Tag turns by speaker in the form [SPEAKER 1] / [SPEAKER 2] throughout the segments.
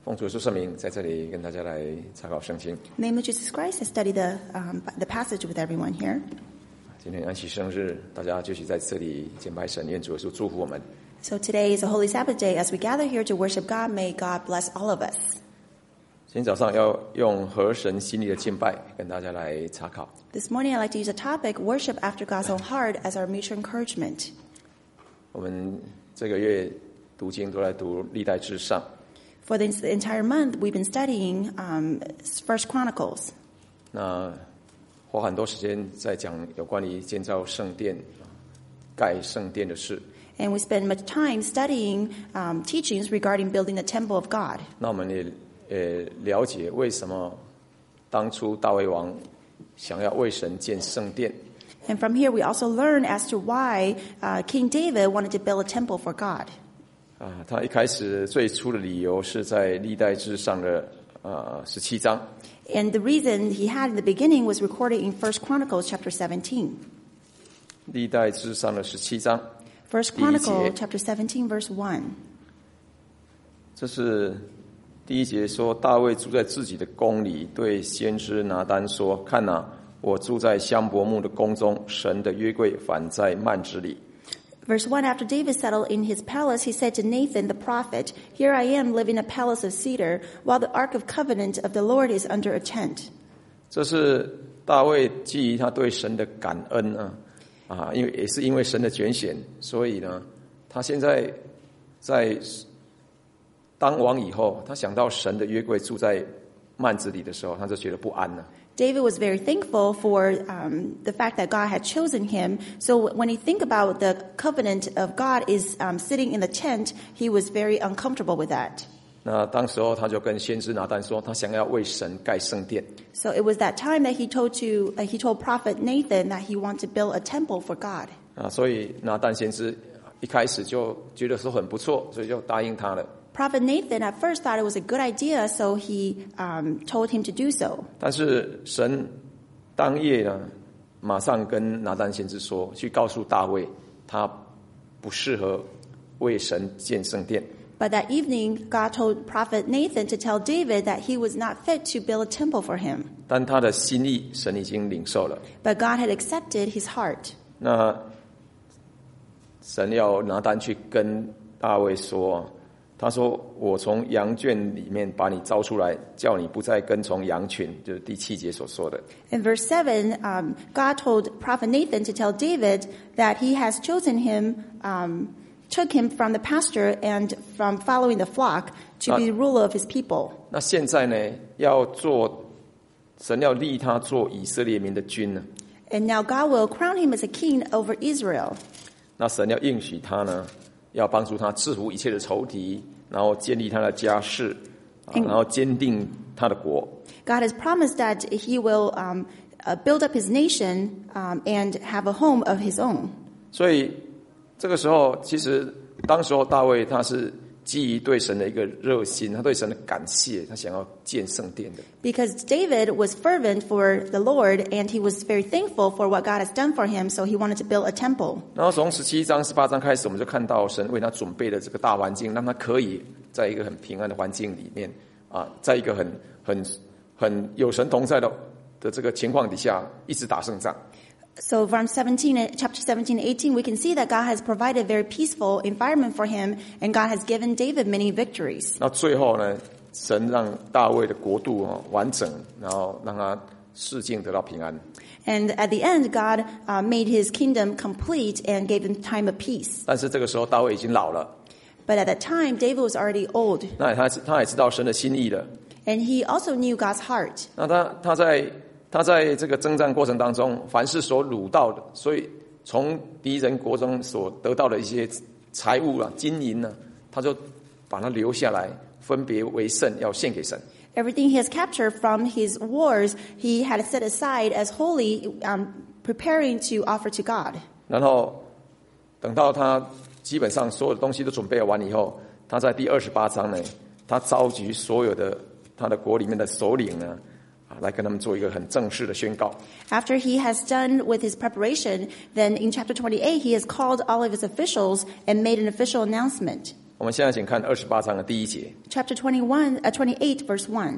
[SPEAKER 1] 奉主耶稣圣名，在这里跟大家来查考圣经。
[SPEAKER 2] In the name of Jesus Christ, I study the passage with everyone here.
[SPEAKER 1] 今天安息生日，大家继续在这里敬拜神，愿主耶稣祝福我们。
[SPEAKER 2] So today is a Holy Sabbath day. As we gather here to worship God, may God bless all of us.
[SPEAKER 1] 今天早上要用合神心意的敬拜跟大家来查考。
[SPEAKER 2] This morning, I'd like to use a topic, worship after God's own heart, as our mutual encouragement.
[SPEAKER 1] 我们这个月读经都来读历代志上。
[SPEAKER 2] For the entire month, we've been studying First Chronicles.
[SPEAKER 1] 那花很多时间在讲有关于建造圣殿、盖圣殿的事。
[SPEAKER 2] And we spend much time studying teachings regarding building the temple of God.
[SPEAKER 1] 那我们也了解为什么当初大卫王想要为神建圣殿。
[SPEAKER 2] And from here, we also learn as to why King David wanted to build a temple for God.
[SPEAKER 1] 他一开始最初的理由是在历代志上的17章。
[SPEAKER 2] And the reason he had in the beginning was recorded in First Chronicles chapter 17.
[SPEAKER 1] 历代志上的17章。
[SPEAKER 2] First Chronicles chapter 17 verse 1.
[SPEAKER 1] 这是第一节说，大卫住在自己的宫里，对先知拿单说：“看哪，我住在香柏木的宫中，神的约柜反在幔子里。”
[SPEAKER 2] Verse 1, after David settled in his palace, he said to Nathan the prophet, "Here I am living in a palace of cedar, while the ark of covenant of the Lord is under a tent."
[SPEAKER 1] 这是大卫基于他对神的感恩因为也是因为神的拣选，所以呢，他现在在当王以后，他想到神的约柜住在幔子里的时候，他就觉得不安了。
[SPEAKER 2] David was very thankful for the fact that God had chosen him. So when he think about the covenant of God is sitting in the tent, he was very uncomfortable with that.
[SPEAKER 1] 那当时候他就跟先知拿单说，他想要为神盖圣殿。
[SPEAKER 2] So it was that time that he told prophet Nathan that he wanted to build a temple for God.
[SPEAKER 1] 所以拿单先知一开始就觉得说很不错，所以就答应他了。
[SPEAKER 2] Prophet Nathan at first thought it was a good idea, so he told him to do so.
[SPEAKER 1] 但是神当夜呢，马上跟拿单先知说，去告诉大卫，他不适合为神建圣殿。
[SPEAKER 2] But that evening, God told Prophet Nathan to tell David that he was not fit to build a temple for him.
[SPEAKER 1] 但他的心意，神已经领受了。
[SPEAKER 2] But God had accepted his heart.
[SPEAKER 1] 那神要拿单去跟大卫说，他说：“我从羊圈里面把你招出来，叫你不再跟从羊群。”就是第7节所说的。
[SPEAKER 2] In verse 7, God told Prophet Nathan to tell David that he has chosen him, took him from the pasture and from following the flock to be the ruler of his people.
[SPEAKER 1] 那现在呢，神要立他做以色列民的君呢。
[SPEAKER 2] And now God will crown him as a king over Israel.
[SPEAKER 1] 那神要应许他呢，要帮助他制服一切的仇敌，然后建立他的家室，然后坚定他的国。
[SPEAKER 2] God has promised that he will build up his nation and have a home of his own.
[SPEAKER 1] 所以这个时候，其实当时候大卫他是基于对神的一个热心，他对神的感谢，他想要建圣殿的。
[SPEAKER 2] Because David was fervent for the Lord and he was very thankful for what God has done for him, so he wanted to build a temple.
[SPEAKER 1] 然后从17章、18章开始，我们就看到神为他准备的这个大环境，让他可以在一个很平安的环境里面在一个很有神同在的这个情况底下，一直打胜仗。
[SPEAKER 2] So from chapter 17 and 18, we can see that God has provided a very peaceful environment for him, and God has given David many victories.
[SPEAKER 1] 那最后呢，神让大卫的国度完整，然后让他世境得到平安。
[SPEAKER 2] And at the end, God made his kingdom complete and gave him time of peace.
[SPEAKER 1] 但是这个时候大卫已经老了，
[SPEAKER 2] But at that time, David was already old,
[SPEAKER 1] 那他也知道神的心意了。
[SPEAKER 2] and he also knew God's heart.
[SPEAKER 1] 那他在这个征战过程当中，凡是所掳到的，所以从敌人国中所得到的一些财物金银他就把它留下来，分别为圣，要献给神。
[SPEAKER 2] Everything he has captured from his wars, he had set aside as holy, preparing to offer to God.
[SPEAKER 1] 然后等到他基本上所有的东西都准备完以后，他在第28章呢，他召集所有的他的国里面的首领呢，来跟他们做一个很正式的宣告。
[SPEAKER 2] After he has done with his preparation, then in chapter 28, he has called all of his officials and made an official announcement.
[SPEAKER 1] 我们现在请看28章的第1节。
[SPEAKER 2] Chapter 28, verse 1.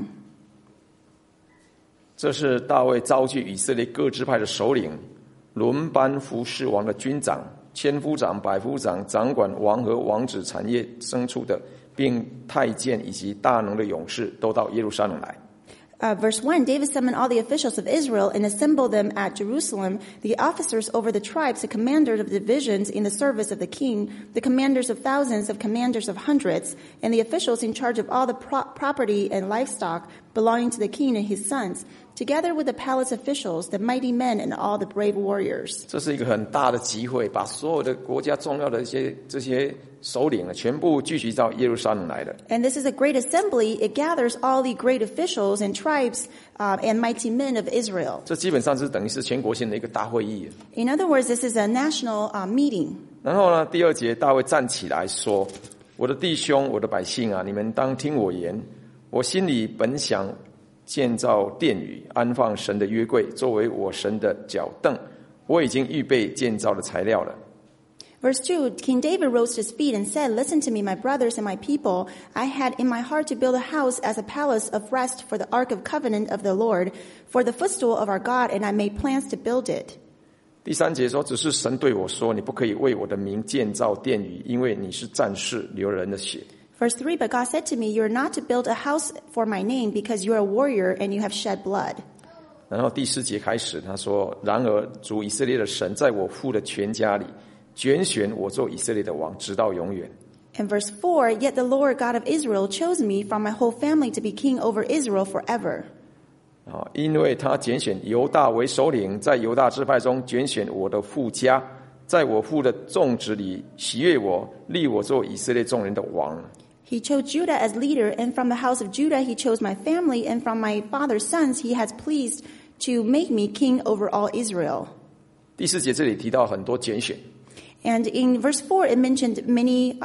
[SPEAKER 1] 这是大卫召集以色列各支派的首领，轮班服侍王的军长、千夫长、百夫长，掌管王和王子产业牲畜的，并太监以及大能的勇士都到耶路撒冷来。
[SPEAKER 2] Verse 1, David summoned all the officials of Israel and assembled them at Jerusalem, the officers over the tribes, the commanders of divisions in the service of the king, the commanders of thousands, of commanders of hundreds, and the officials in charge of all the property and livestock belonging to the king and his sons, together with the palace officials, the mighty men, and all the brave warriors.
[SPEAKER 1] 这是一个很大的集会，把所有的国家重要的这些首领全部聚集到耶路撒冷来的。
[SPEAKER 2] And this is a great assembly. It gathers all the great officials and tribes and mighty men of Israel.
[SPEAKER 1] 这基本上是等于是全国性的一个大会议。
[SPEAKER 2] In other words, this is a national meeting.
[SPEAKER 1] 然后呢，第2节大卫站起来说：“我的弟兄，我的百姓啊，你们当听我言。我心里本想建造殿宇，安放神的约柜，作为我神的脚凳。我已经预备建造的材料了。”
[SPEAKER 2] Verse 2, King David rose to his feet and said, "Listen to me, my brothers and my people. I had in my heart to build a house as a palace of rest for the ark of covenant of the Lord, for the footstool of our God, and I made plans to build it."
[SPEAKER 1] 第3节说：“只是神对我说，你不可以为我的名建造殿宇，因为你是战士，流人的血。”
[SPEAKER 2] Verse 3, But God said to me, "You are not to build a house for my name, because you are a warrior and you have shed blood."
[SPEAKER 1] 然后第4节开始，他说：“然而主以色列的神在我父的全家里拣选我做以色列的王，直到永远。”
[SPEAKER 2] And verse 4, Yet the Lord God of Israel chose me from my whole family to be king over Israel forever.
[SPEAKER 1] 因为他拣选犹大为首领，在犹大支派中拣选我的父家，在我父的众子里喜悦我，立我做以色列众人的王。
[SPEAKER 2] He chose Judah as leader, and from the house of Judah he chose my family, and from my father's sons he has pleased to make me king over all Israel.
[SPEAKER 1] 第4节这里提到很多拣选。
[SPEAKER 2] And in verse 4, it mentioned many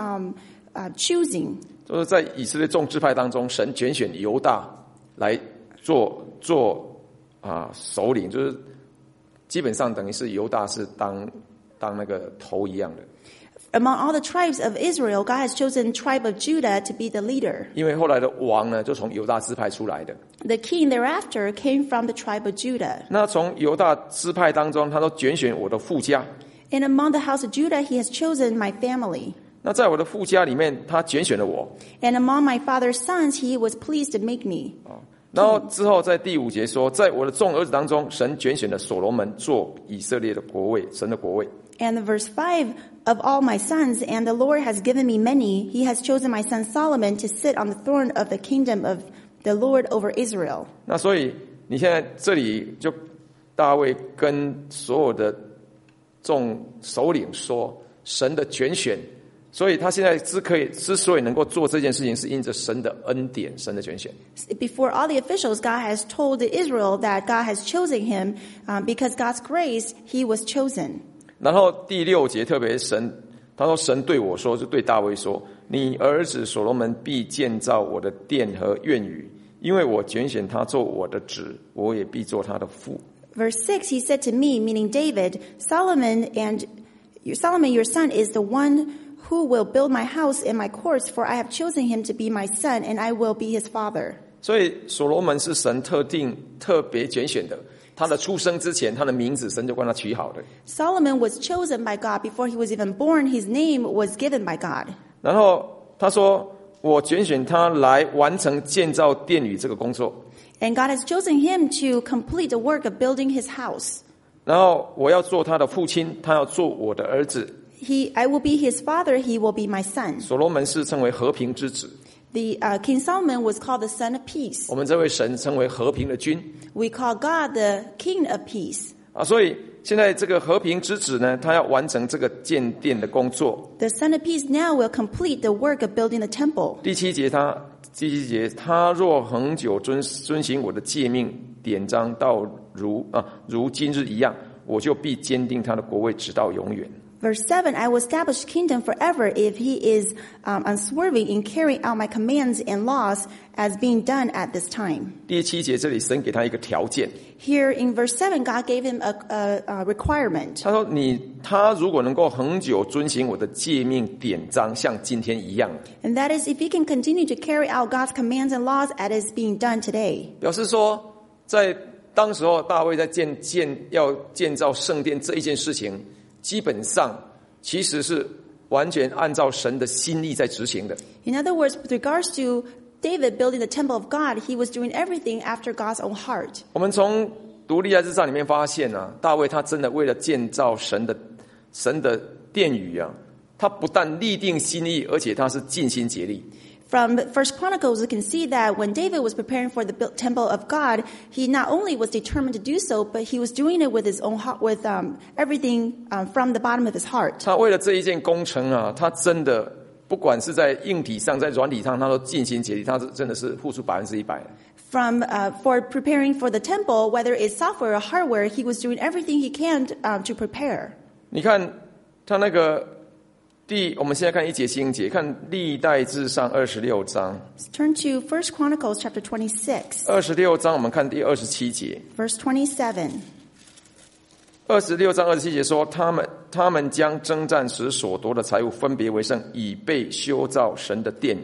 [SPEAKER 2] choosing.
[SPEAKER 1] 就是在以色列众支派当中，神拣选犹大来做首领，就是基本上等于是犹大是当那个头一样的。
[SPEAKER 2] Among all the tribes of Israel, God has chosen tribe of Judah to be the leader.
[SPEAKER 1] 因为后来的王呢，就从犹大支派出来的。
[SPEAKER 2] The king thereafter came from the tribe of Judah.
[SPEAKER 1] 那从犹大支派当中，他都拣选我的父家。
[SPEAKER 2] And among the house of Judah, he has chosen my family.
[SPEAKER 1] 那在我的父家里面，他拣选了我。
[SPEAKER 2] And among my father's sons, he was pleased to make me.
[SPEAKER 1] 然后之后在第5节说，在我的众儿子当中，神拣选了所罗门做以色列的国位，神的国位。
[SPEAKER 2] And verse 5, Of all my sons, and the Lord has given me many, he has chosen my son Solomon to sit on the throne of the kingdom of the Lord over Israel.
[SPEAKER 1] 那所以你现在这里就大卫跟所有的众首领说，神的拣选，所以他现在之所以能够做这件事情，是因着神的恩典，神的拣选。
[SPEAKER 2] Before all the officials, God has told Israel that God has chosen him because God's grace, he was chosen.
[SPEAKER 1] 然后第6节特别他说神对我说，就对大卫说，你儿子所罗门必建造我的殿和院宇，因为我拣选他做我的子，我也必做他的父。
[SPEAKER 2] Verse 6, he said to me, meaning David, Solomon, your son, is the one who will build my house and my courts, for I have chosen him to be my son, and I will be his father.
[SPEAKER 1] 所以所罗门是神特别拣选的，他的出生之前，他的名字神就帮他取好的。
[SPEAKER 2] Solomon was chosen by God before he was even born. His name was given by God.
[SPEAKER 1] 然后他说，我拣选他来完成建造殿宇这个工作。
[SPEAKER 2] And God has chosen him to complete the work of building his house.
[SPEAKER 1] 然后我要做他的父亲，他要做我的儿子。
[SPEAKER 2] I will be his father, he will be my son.
[SPEAKER 1] 所罗门是称为和平之子。
[SPEAKER 2] The King Solomon was called the son of peace.
[SPEAKER 1] 我们这位神称为和平的君。
[SPEAKER 2] We call God the king of peace.
[SPEAKER 1] 所以现在这个和平之子呢，他要完成这个建殿的工作。
[SPEAKER 2] The son of peace now will complete the work of building the temple.
[SPEAKER 1] 第7节，他若恒久遵行我的诫命典章，到如今日一样，我就必坚定他的国位，直到永远。
[SPEAKER 2] Verse 7, I will establish kingdom forever if he is unswerving in carrying out my commands and laws as being done at this time.
[SPEAKER 1] 第7节这里神给他一个条件，
[SPEAKER 2] Here in verse 7, God gave him a requirement.
[SPEAKER 1] 他说他如果能够恒久遵行我的诫命典章，像今天一样，
[SPEAKER 2] And that is if he can continue to carry out God's commands and laws as is being done today.
[SPEAKER 1] 表示说在当时候大卫在要建造圣殿这一件事情，基本上其实是完全按照神的心意在执行的。
[SPEAKER 2] In other words, with regards to David building the temple of God, he was doing everything after God's own heart.
[SPEAKER 1] 我们从读历代志上里面发现啊，大卫他真的为了建造神的殿宇啊，他不但立定心意，而且他是尽心竭力。
[SPEAKER 2] From First Chronicles, you can see that when David was preparing for the temple of God, he not only was determined to do so, but he was doing it with his own heart, with everything from the bottom of his heart.
[SPEAKER 1] 他为了这一件工程啊，他真的不管是在硬体上，在软体上，他都尽心竭力，他真的是付出100%。
[SPEAKER 2] From for preparing for the temple, whether it's software or hardware, he was doing everything he can to prepare.
[SPEAKER 1] 你看他那个我们现在看一节新节，看历代志上26章。
[SPEAKER 2] Let's turn to First Chronicles chapter 26,
[SPEAKER 1] 26章我们看第27节。
[SPEAKER 2] verse 27.
[SPEAKER 1] 26章27节说，他们将征战时所夺的财物分别为圣，以备修造神的殿。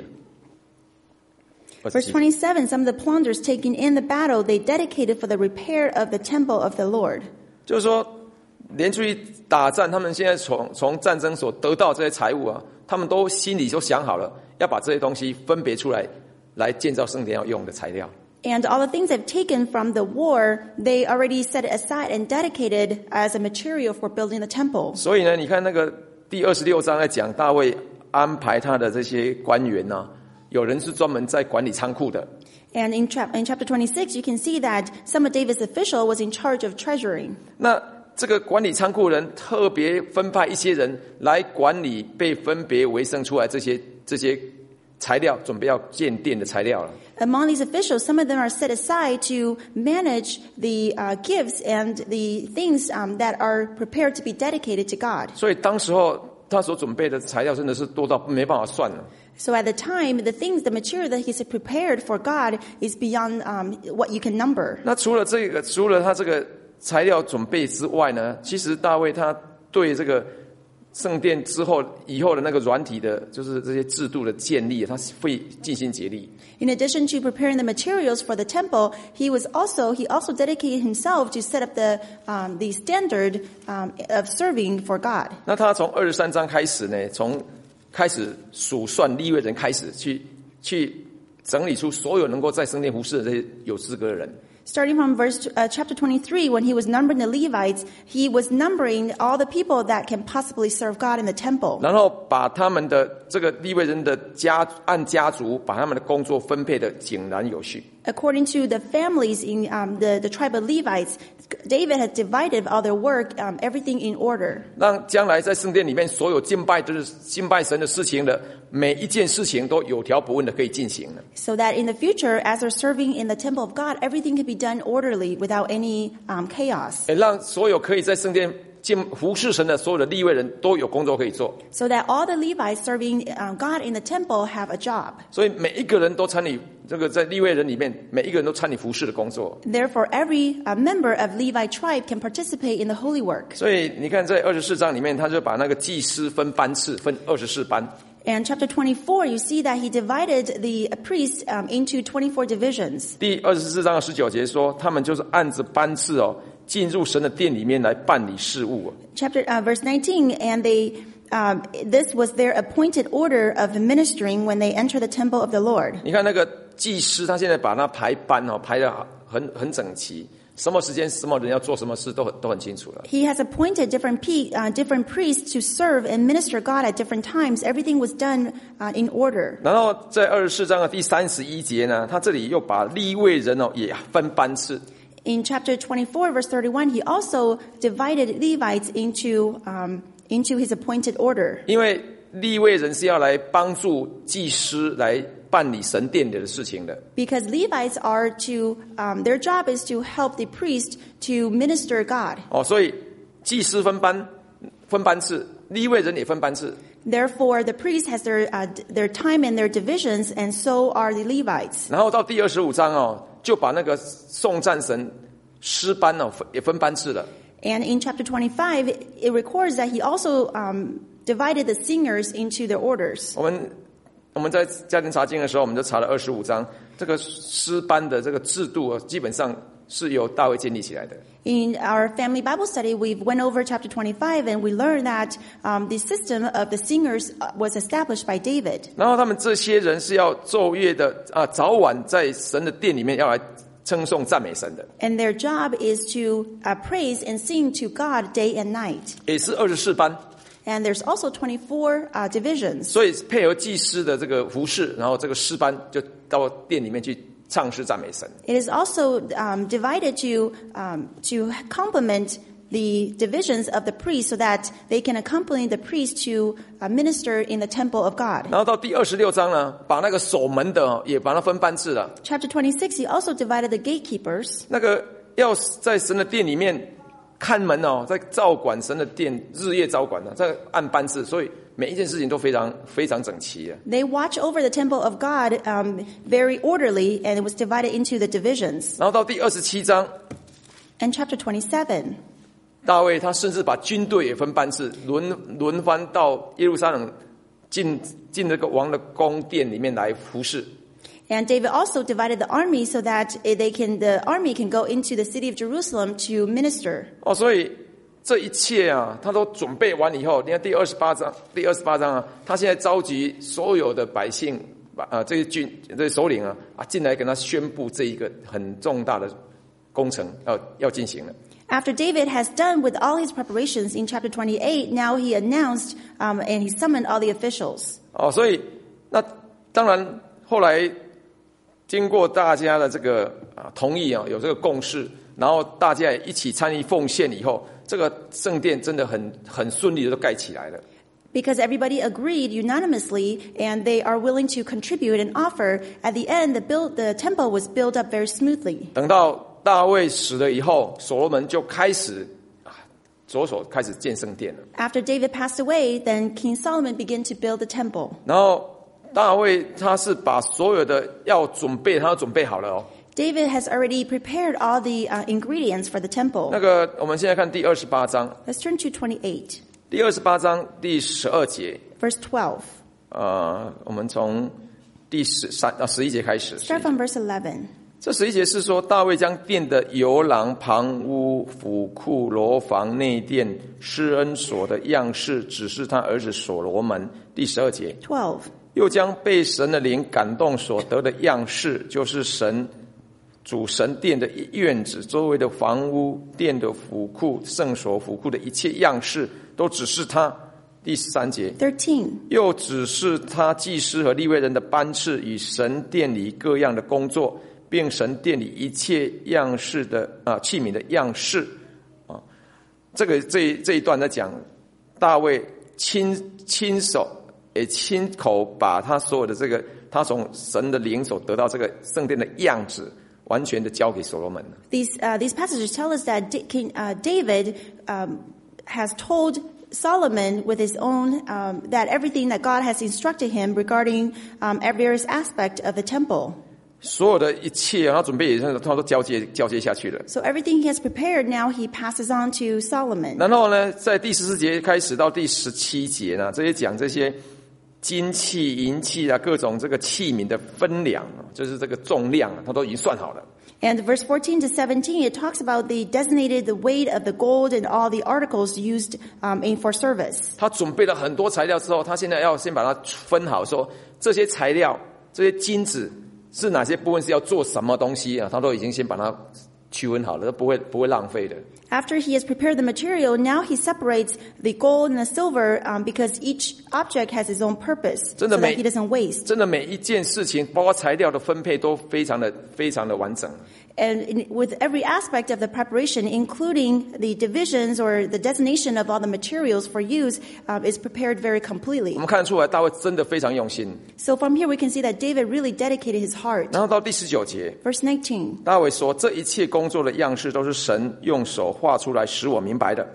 [SPEAKER 2] Verse 27, some of the plunders taken in the battle, they dedicated for the repair of the temple of the Lord.
[SPEAKER 1] 就是说连出去打战，他们现在从战争所得到这些财物啊，他们都心里都想好了，要把这些东西分别出来建造圣殿要用的材料。
[SPEAKER 2] And all the things they've taken from the war, they already set it aside and dedicated as a material for building the temple.
[SPEAKER 1] 所以呢，你看那个第26章在讲大卫安排他的这些官员啊，有人是专门在管理仓库的。
[SPEAKER 2] And in chapter 26, you can see that some of David's official was in charge of treasuring.
[SPEAKER 1] 那这个管理仓库人特别分派一些人来管理被分别为圣出来这些材料，准备要建殿的材料了。
[SPEAKER 2] Among these officials, some of them are set aside to manage the gifts and the things that are prepared to be dedicated to God.
[SPEAKER 1] 所以当时候他所准备的材料真的是多到没办法算了。
[SPEAKER 2] So at the time, the material that he's prepared for God is beyond what you can number.
[SPEAKER 1] 那除了他这个材料准备之外呢，其实大卫他对这个圣殿以后的那个软体的，就是这些制度的建立，他会尽心竭力。
[SPEAKER 2] In addition to preparing the materials for the temple, he also dedicated himself to set up the standard of serving for God.
[SPEAKER 1] 那他从23章开始呢，从开始数算利未人开始去整理出所有能够在圣殿服侍的这些有资格的人。
[SPEAKER 2] Starting from chapter 23, when he was numbering the Levites, he was numbering all the people that can possibly serve God in the temple.
[SPEAKER 1] 然后把他们的这个利未人的按家族，把他们的工作分配的井然有序。
[SPEAKER 2] According to the families in the tribe of Levites, David had divided all their work, everything in order.
[SPEAKER 1] 让将来在圣殿里面所有敬拜神的事情的每一件事情都有条不紊的可以进行了。
[SPEAKER 2] So that in the future, as they're serving in the temple of God, everything can be done orderly without any chaos.
[SPEAKER 1] 也让所有可以在圣殿服侍神的所有的利未人都有工作可以做。
[SPEAKER 2] So that all the Levites serving God in the temple have a job.
[SPEAKER 1] 所以每一个人都参与这个在利未人里面，每一个人都参与服侍的工作。
[SPEAKER 2] Therefore, every member of Levi tribe can participate in the holy work.
[SPEAKER 1] 所以你看，在24章里面，他就把那个祭司分班次，分24班。
[SPEAKER 2] And chapter 24, you see that he divided the priests into 24 divisions.
[SPEAKER 1] 第24章的19节说，他们就是按着班次进入神的殿里面来办理事务。
[SPEAKER 2] Verse 19, and this was their appointed order of ministering when they enter the temple of the Lord.
[SPEAKER 1] 你看那个祭司，他现在把他排班排得很整齐，什么时间什么人要做什么事都很清楚了。
[SPEAKER 2] He has appointed different priests to serve and minister God at different times. Everything was done in order.
[SPEAKER 1] 然后在24章的第31节呢，他这里又把利未人也分班次。
[SPEAKER 2] In chapter 24, verse 31, he also divided Levites into his appointed order.
[SPEAKER 1] 因为利未人是要来帮助祭司来办理神殿里的事情的。
[SPEAKER 2] Because Levites are their job is to help the priest to minister God.
[SPEAKER 1] 所以祭司分班次， 利未人也分班制。
[SPEAKER 2] Therefore, the priest has their time and their divisions, and so are the Levites.
[SPEAKER 1] 然后到第25章就把那个颂赞神诗班也分班制了。
[SPEAKER 2] And in chapter 25, it records that he also divided the singers into their orders.
[SPEAKER 1] 我们在家庭查经的时候，我们就查了25章，这个诗班的这个制度基本上是由大卫建立起来的。
[SPEAKER 2] In our family Bible study, we went over chapter 25, and we learned that the system of the singers was established by David.
[SPEAKER 1] 然后他们这些人是要昼夜的早晚在神的殿里面要来称颂赞美神的，
[SPEAKER 2] And their job is to praise and sing to God day and night.
[SPEAKER 1] 也是24班。
[SPEAKER 2] And there's also 24 divisions.
[SPEAKER 1] 所以配合祭司的这个服侍，然后这个诗班就到殿里面去唱诗赞美神。
[SPEAKER 2] It is also divided to complement the divisions of the priests so that they can accompany the priest to minister in the temple of God.
[SPEAKER 1] 然后到第26章呢，把那个守门的也把它分班制了。
[SPEAKER 2] Chapter 26, he also divided the gatekeepers.
[SPEAKER 1] 那个要在神的殿里面看门在照管神的殿，日夜照管在按班制，所以每一件事情都非常非常整齐。
[SPEAKER 2] They watch over the temple of God very orderly, and it was divided into the divisions.
[SPEAKER 1] 然后到第27章，
[SPEAKER 2] And chapter 27,
[SPEAKER 1] 大卫他甚至把军队也分班制，轮番到耶路撒冷进这个王的宫殿里面来服侍。
[SPEAKER 2] and David also divided the army so that the army can go into the city of Jerusalem to minister.
[SPEAKER 1] 所以这一切他都准备完以后，你看第28章他现在召集所有的百姓，这些首领进来跟他宣布这一个很重大的工程要进行了。
[SPEAKER 2] After David has done with all his preparations in chapter 28, now he announced and he summoned all the officials.
[SPEAKER 1] 所以那当然后来经过大家的这个同意有这个共识，然后大家也一起参与奉献以后，这个圣殿真的很顺利的都盖起来了。
[SPEAKER 2] Because everybody agreed unanimously and they are willing to contribute and offer, at the end the temple was built up very smoothly.
[SPEAKER 1] 等到大卫死了以后，所罗门就开始着手开始建圣殿了。
[SPEAKER 2] After David passed away, then King Solomon began to build the temple.
[SPEAKER 1] 然后大卫他是把所有的要准备，他都准备好了
[SPEAKER 2] David has already prepared all the ingredients for the temple.
[SPEAKER 1] 那个我们现在看第28章，
[SPEAKER 2] Let's turn to 28,
[SPEAKER 1] 第28章第12节，
[SPEAKER 2] verse 12.
[SPEAKER 1] 我们从第11节开始。
[SPEAKER 2] Start from verse 11.
[SPEAKER 1] 这11节是说，大卫将殿的游廊、旁屋、府库、楼房、内殿、施恩所的样式指示他儿子所罗门。第12节，
[SPEAKER 2] 12.
[SPEAKER 1] 又将被神的灵感动所得的样式，就是主神殿的院子周围的房屋、殿的府库、圣所府库的一切样式，都指示他。第13节，
[SPEAKER 2] 13.
[SPEAKER 1] 又指示他祭司和利未人的班次与神殿里各样的工作，并神殿里一切样式的器皿的样式。这一段在讲大卫亲手也亲口把他所有的这个他从神的灵所得到这个圣殿的样子完全的交给所罗门。
[SPEAKER 2] These passages tell us that David has told Solomon with his own that everything that God has instructed him regarding various aspects of the temple.
[SPEAKER 1] 所有的一切他准备也是他都交接下去了。
[SPEAKER 2] So everything he has prepared, now he passes on to Solomon.
[SPEAKER 1] 然后呢，在第14节开始到第17节呢，这些讲这些金器、银器各种这个器皿的分量，就是这个重量，他都已经算好了。
[SPEAKER 2] And verse 14 to 17, it talks about the weight of the gold and all the articles used for service.
[SPEAKER 1] 他准备了很多材料之后，他现在要先把它分好，说这些材料、这些金子是哪些部分是要做什么东西他都已经先把它区分好了，不会浪费的。
[SPEAKER 2] After he has prepared the material, now he separates the gold and the silver because each object has its own purpose, so that he doesn't waste.
[SPEAKER 1] 真的每一件事情，包括材料的分配都非常的完整。
[SPEAKER 2] And with every aspect of the preparation, including the divisions or the designation of all the materials for use, is prepared very
[SPEAKER 1] 我
[SPEAKER 2] completely.
[SPEAKER 1] 们看得出来，大卫真的非常用心。
[SPEAKER 2] So from here we can see that David really dedicated his heart.
[SPEAKER 1] 然后到第19节，
[SPEAKER 2] Verse 19.
[SPEAKER 1] 大卫说：“这一切工作的样式都是神用手画出来，使我明白的。”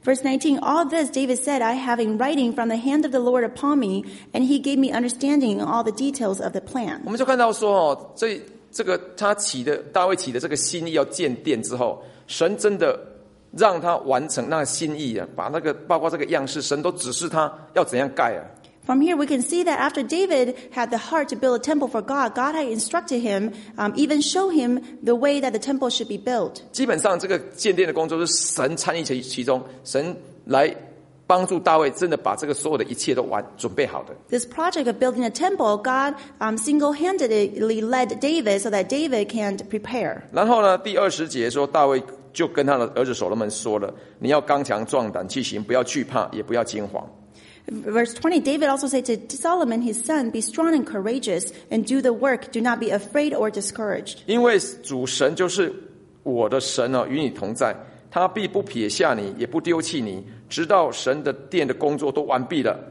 [SPEAKER 2] Verse 19, all this David said, I have in writing from the hand of the Lord upon me, and he gave me understanding in all the details of the plan.
[SPEAKER 1] 我们就看到说这个大卫起的这个心意要建殿之后，神真的让他完成那个心意啊，把那个包括这个样式，神都指示他要怎样盖啊。
[SPEAKER 2] From here, we can see that after David had the heart to build a temple for God, God had instructed him, even show him the way that the temple should be built.
[SPEAKER 1] 基本上，这个建殿的工作是神参与其中，神来帮助大卫，真的把这个所有的一切都准备好的。
[SPEAKER 2] This project of building a temple, God single-handedly led David so that David can prepare.
[SPEAKER 1] 然后呢，第20节说，大卫就跟他的儿子所罗门说了：“你要刚强壮胆去行，不要惧怕，也不要惊惶。”
[SPEAKER 2] Verse 20, David also said to Solomon, his son, be strong and courageous and do the work. Do not be afraid or discouraged.
[SPEAKER 1] 因为主神就是我的神啊，与你同在，他必不撇下你，也不丢弃你，直到神的殿的工作都完毕了。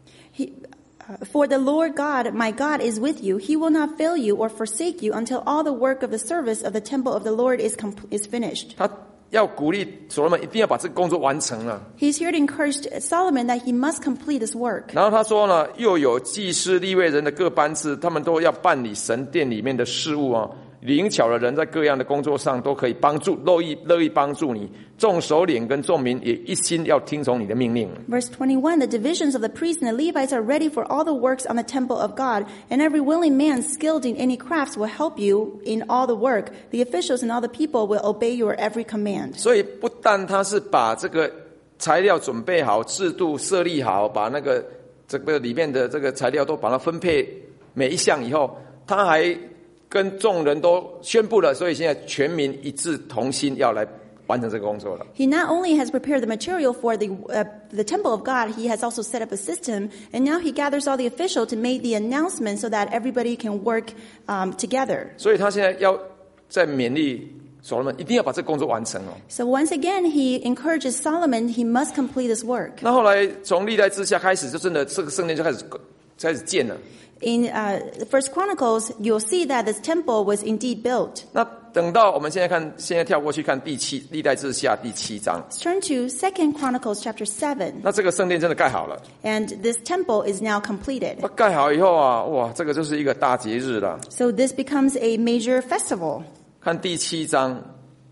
[SPEAKER 2] For the Lord God, my God, is with you. He will not fail you or forsake you until all the work of the service of the temple of the Lord is finished.
[SPEAKER 1] 他要鼓励所罗门一定要把这个工作完成了。
[SPEAKER 2] He's here to encourage Solomon that he must complete this work.
[SPEAKER 1] 然后他说呢，又有祭司利未人的各班次，他们都要办理神殿里面的事务啊。灵巧的人在各样的工作上都可以帮助，乐意帮助你。众首领跟众民也一心要听从你的命令。
[SPEAKER 2] Verse 21, the divisions of the priests and the Levites are ready for all the works on the temple of God, and every willing man skilled in any crafts will help you in all the work. The officials and all the people will obey your every command.
[SPEAKER 1] 所以不但他是把这个材料准备好，制度设立好，把这个里面的这个材料都把它分配每一项以后，他还跟众人都宣布了，所以现在全民一致同心要来完成这个工作了。
[SPEAKER 2] He not only has prepared the material for the temple of God, he has also set up a system, and now he gathers all the officials to make the announcement so that everybody can work together.
[SPEAKER 1] 所以他现在要再勉励所罗门一定要把这个工作完成哦。
[SPEAKER 2] So once again, he encourages Solomon, he must complete this work.
[SPEAKER 1] 那后来从历代志下开始，就真的这个圣殿就开始建了。
[SPEAKER 2] In First Chronicles, you'll see that this temple was indeed built.
[SPEAKER 1] 那等到我们现在跳过去看历代志下第7章。
[SPEAKER 2] Let's turn to 2 Chronicles chapter 7.
[SPEAKER 1] 那这个圣殿真的盖好了。
[SPEAKER 2] And this temple is now completed.
[SPEAKER 1] 那盖好以后啊，哇，这个就是一个大节日了。
[SPEAKER 2] So this becomes a major festival.
[SPEAKER 1] 看第7章，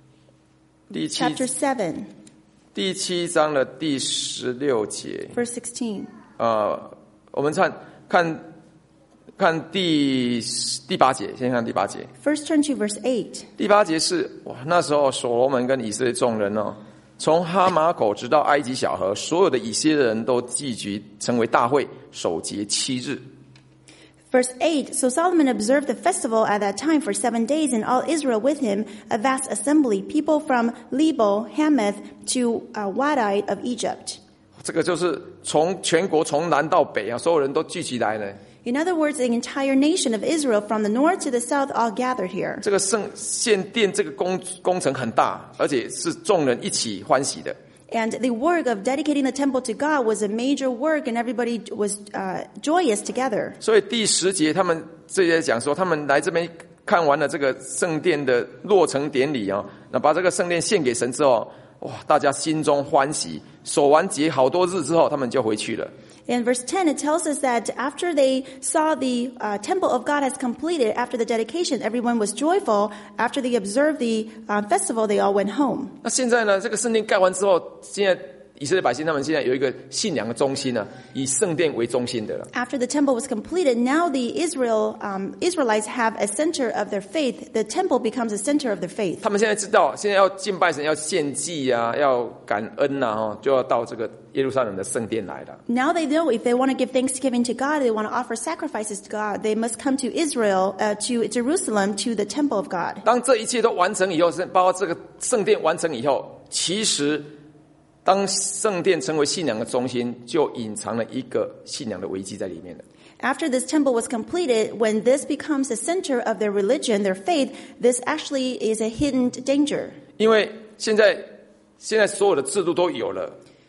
[SPEAKER 2] Chapter 7,
[SPEAKER 1] 第7章的第16节。
[SPEAKER 2] verse 16.
[SPEAKER 1] 我们看第8节，先看第8节。
[SPEAKER 2] First turn to verse 8.
[SPEAKER 1] 第8节是哇，那时候所罗门跟以色列众人哦，从哈马口直到埃及小河，所有的以色列人都聚集成为大会，守节7日。
[SPEAKER 2] Verse 8, so Solomon observed the festival at that time for 7 days, and all Israel with him, a vast assembly, people from Lebo, Hamath, to Wadite of Egypt.
[SPEAKER 1] 这个就是从全国从南到北啊，所有人都聚集来了。
[SPEAKER 2] In other words, the entire nation of Israel, from the north to the south, all gathered here.
[SPEAKER 1] 这个献殿这个工程很大，而且是众人一起欢喜的。
[SPEAKER 2] And the work of dedicating the temple to God was a major work, and everybody was joyous together.
[SPEAKER 1] 所以第10节他们这些讲说，他们来这边看完了这个圣殿的落成典礼啊，那把这个圣殿献给神之后，哇，大家心中欢喜，守完节好多日之后，他们就回去了。
[SPEAKER 2] In verse 10, it tells us that after they saw the temple of God has completed, after the dedication, everyone was joyful. After they observed the festival, they all went home.
[SPEAKER 1] 那现在呢，这个圣殿盖完之后，现在以色列百姓他们现在有一个信仰的中心呢，以圣殿为中心的了。
[SPEAKER 2] After the temple was completed, now the Israelites have a center of their faith. The temple becomes a center of their faith.
[SPEAKER 1] 他们现在知道，现在要敬拜神，要献祭啊，要感恩啊，就要到这个耶路撒冷的圣殿来了。
[SPEAKER 2] Now they know if they want to give thanksgiving to God, they want to offer sacrifices to God, they must come to Israel, to Jerusalem, to the temple of God.
[SPEAKER 1] 当这一切都完成以后，包括这个圣殿完成以后，其实当圣殿成为信仰的中心，就隐藏了一个信仰的危机在里面了。
[SPEAKER 2] After this temple was completed, when this becomes the center of their religion, their faith, this actually is a hidden danger.
[SPEAKER 1] 因为现在所有的制度都有了。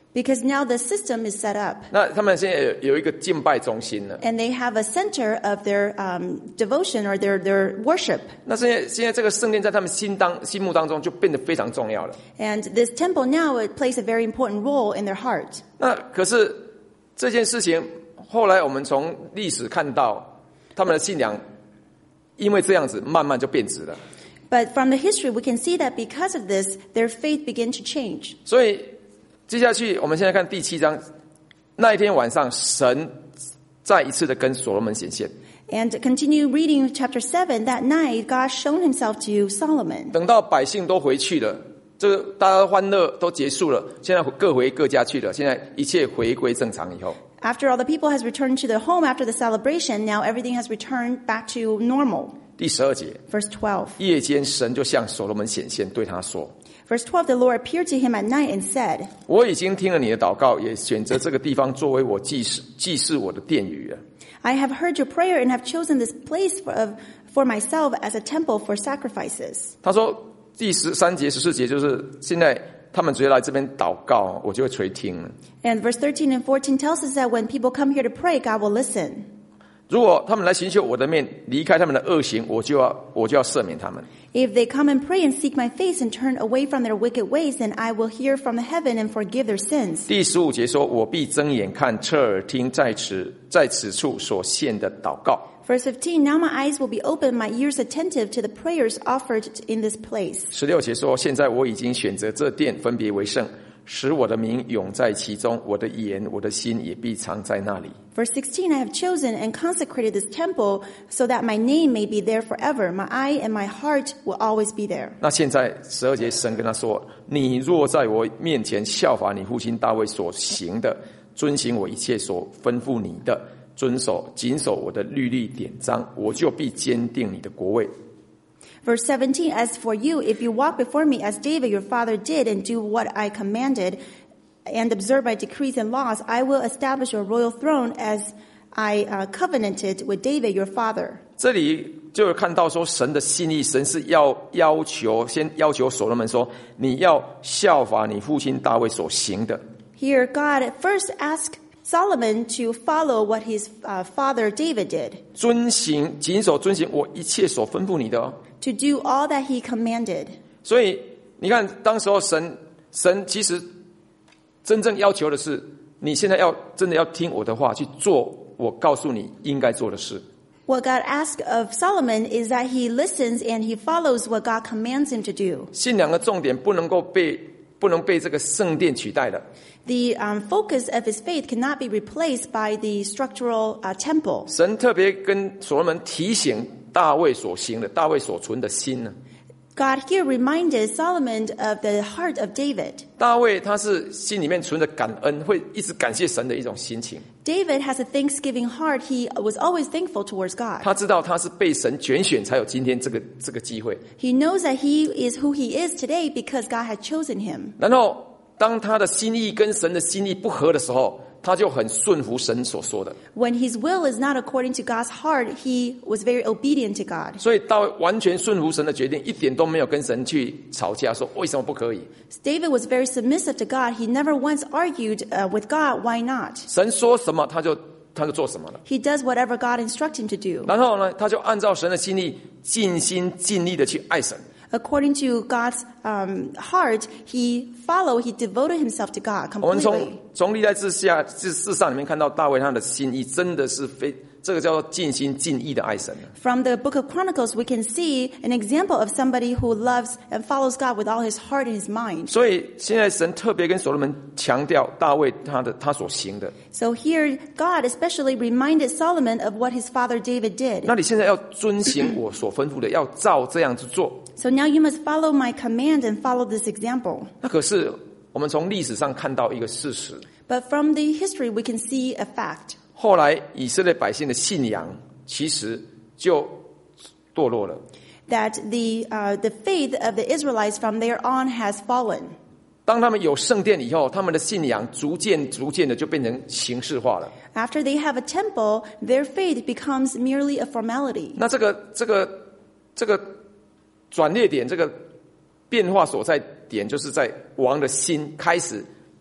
[SPEAKER 2] Because now the system is set up.
[SPEAKER 1] 那他们现在有一个敬拜中心了。
[SPEAKER 2] And they have a center of their devotion or their worship.
[SPEAKER 1] 那现在这个圣殿在他们心目当中就变得非常重要了。
[SPEAKER 2] And this temple now, it plays a very important role in their heart.
[SPEAKER 1] 那可是这件事情，后来我们从历史看到，他们的信仰因为这样子慢慢就变质了。
[SPEAKER 2] But from the history, we can see that because of this, their faith began to change.
[SPEAKER 1] 所以接下去我们现在看第7章，那一天晚上，神再一次的跟所罗门显现。
[SPEAKER 2] And continue reading chapter 7, that night, God shown himself to Solomon.
[SPEAKER 1] 等到百姓都回去了，这个大家欢乐都结束了，现在各回各家去了，现在一切回归正常以后，
[SPEAKER 2] After all the people has returned to their home after the celebration, now everything has returned back to normal.
[SPEAKER 1] 第12节，
[SPEAKER 2] Verse 12.
[SPEAKER 1] 夜间神就向所罗门显现，对他说：
[SPEAKER 2] Verse 12, the Lord appeared to him at night and said,
[SPEAKER 1] 我已经听了你的祷告，也选择这个地方作为我祭祀我的殿宇了。
[SPEAKER 2] I have heard your prayer and have chosen this place for myself as a temple for sacrifices.
[SPEAKER 1] 他说第13节、14节就是现在他们直接来这边祷告，我就会垂听了。
[SPEAKER 2] And verse 13 and 14 tells us that when people come here to pray, God will listen.
[SPEAKER 1] 如果他们来寻求我的面，离开他们的恶行，我就要赦免他们。
[SPEAKER 2] If they come and pray and seek my face and turn away from their wicked ways, then I will hear from the heaven and forgive their sins.
[SPEAKER 1] 第15节说：我必睁眼看，侧耳听在此处所献的祷告。
[SPEAKER 2] Verse 15, now my eyes will be open, my ears attentive to the prayers offered in this place.
[SPEAKER 1] 16节说：现在我已经选择这殿，分别为圣，使我的名永在其中，我的言我的心也必常在那里。
[SPEAKER 2] Verse 16, I have chosen and consecrated this temple so that my name may be there forever. My eye and my heart will always be there.
[SPEAKER 1] 那现在12节神跟他说：你若在我面前效法你父亲大卫所行的，遵行我一切所吩咐你的，谨守我的律例典章，我就必坚定你的国位。
[SPEAKER 2] Verse 17, as for you, if you walk before me as David your father did and do what I commanded and observe my decrees and laws, I will establish your royal throne as I covenanted with David your father.
[SPEAKER 1] 这里就有看到说神的心意，神是先要求所罗门说，你要效法你父亲大卫所行的。
[SPEAKER 2] Here, God at first asked Solomon to follow what his father David did.
[SPEAKER 1] 谨守遵行我一切所吩咐你的哦。
[SPEAKER 2] To do all that he commanded.
[SPEAKER 1] 所以你看，当时候神其实真正要求的是，你现在真的要听我的话，去做我告诉你应该做的事。
[SPEAKER 2] What God asks of Solomon is that he listens and he follows what God commands him to do.
[SPEAKER 1] 信仰的重点不能被这个圣殿取代了。
[SPEAKER 2] The focus of his faith cannot be replaced by the structural temple.
[SPEAKER 1] 神特别跟所罗门提醒大卫所行的，大卫所存的心呢。
[SPEAKER 2] God here reminded Solomon of the heart of David.
[SPEAKER 1] 大卫他是心里面存着感恩，会一直感谢神的一种心情。
[SPEAKER 2] David has a thanksgiving heart. He was always thankful towards God.
[SPEAKER 1] 他知道他是被神拣选，才有今天这个机会。
[SPEAKER 2] He knows that he is who he is today because God had chosen him.
[SPEAKER 1] 然后当他的心意跟神的心意不合的时候，他就很顺服神所说的。
[SPEAKER 2] When his will is not according to God's heart, he was very obedient to God.
[SPEAKER 1] 所以大卫完全顺服神的决定，一点都没有跟神去吵架，说为什么不可以？
[SPEAKER 2] David was very submissive to God. He never once argued with God, why not?
[SPEAKER 1] 神说什么他就做什么了。
[SPEAKER 2] He does whatever God instructs him to do.
[SPEAKER 1] 然后呢，他就按照神的心意，尽心尽力的去爱神。
[SPEAKER 2] According to God's heart, he devoted himself to God
[SPEAKER 1] 我们
[SPEAKER 2] completely.
[SPEAKER 1] 从历代志上里面看到大卫他的心意真的是这个叫做尽心尽意的爱神。
[SPEAKER 2] From the book of Chronicles, we can see an example of somebody who loves and follows God with all his heart and his mind.
[SPEAKER 1] 所以现在神特别跟所罗门强调大卫他所行的。
[SPEAKER 2] So here, God especially reminded Solomon of what his father David did.
[SPEAKER 1] 那你现在要遵行我所吩咐的，要照这样子做。
[SPEAKER 2] So now you must follow my command and follow this example.
[SPEAKER 1] 那可是我们从历史上看到一个事实，
[SPEAKER 2] But from the history, we can see a fact.
[SPEAKER 1] 后来以色列百姓的信仰其实就堕落了。
[SPEAKER 2] That the faith of the Israelites from there on has fallen.
[SPEAKER 1] 当他们有圣殿以后，他们的信仰逐渐的就变成形式化了。
[SPEAKER 2] After they have a temple, their faith becomes merely a formality.
[SPEAKER 1] 那这个转捩点，这个变化所在点，就是在王的心开始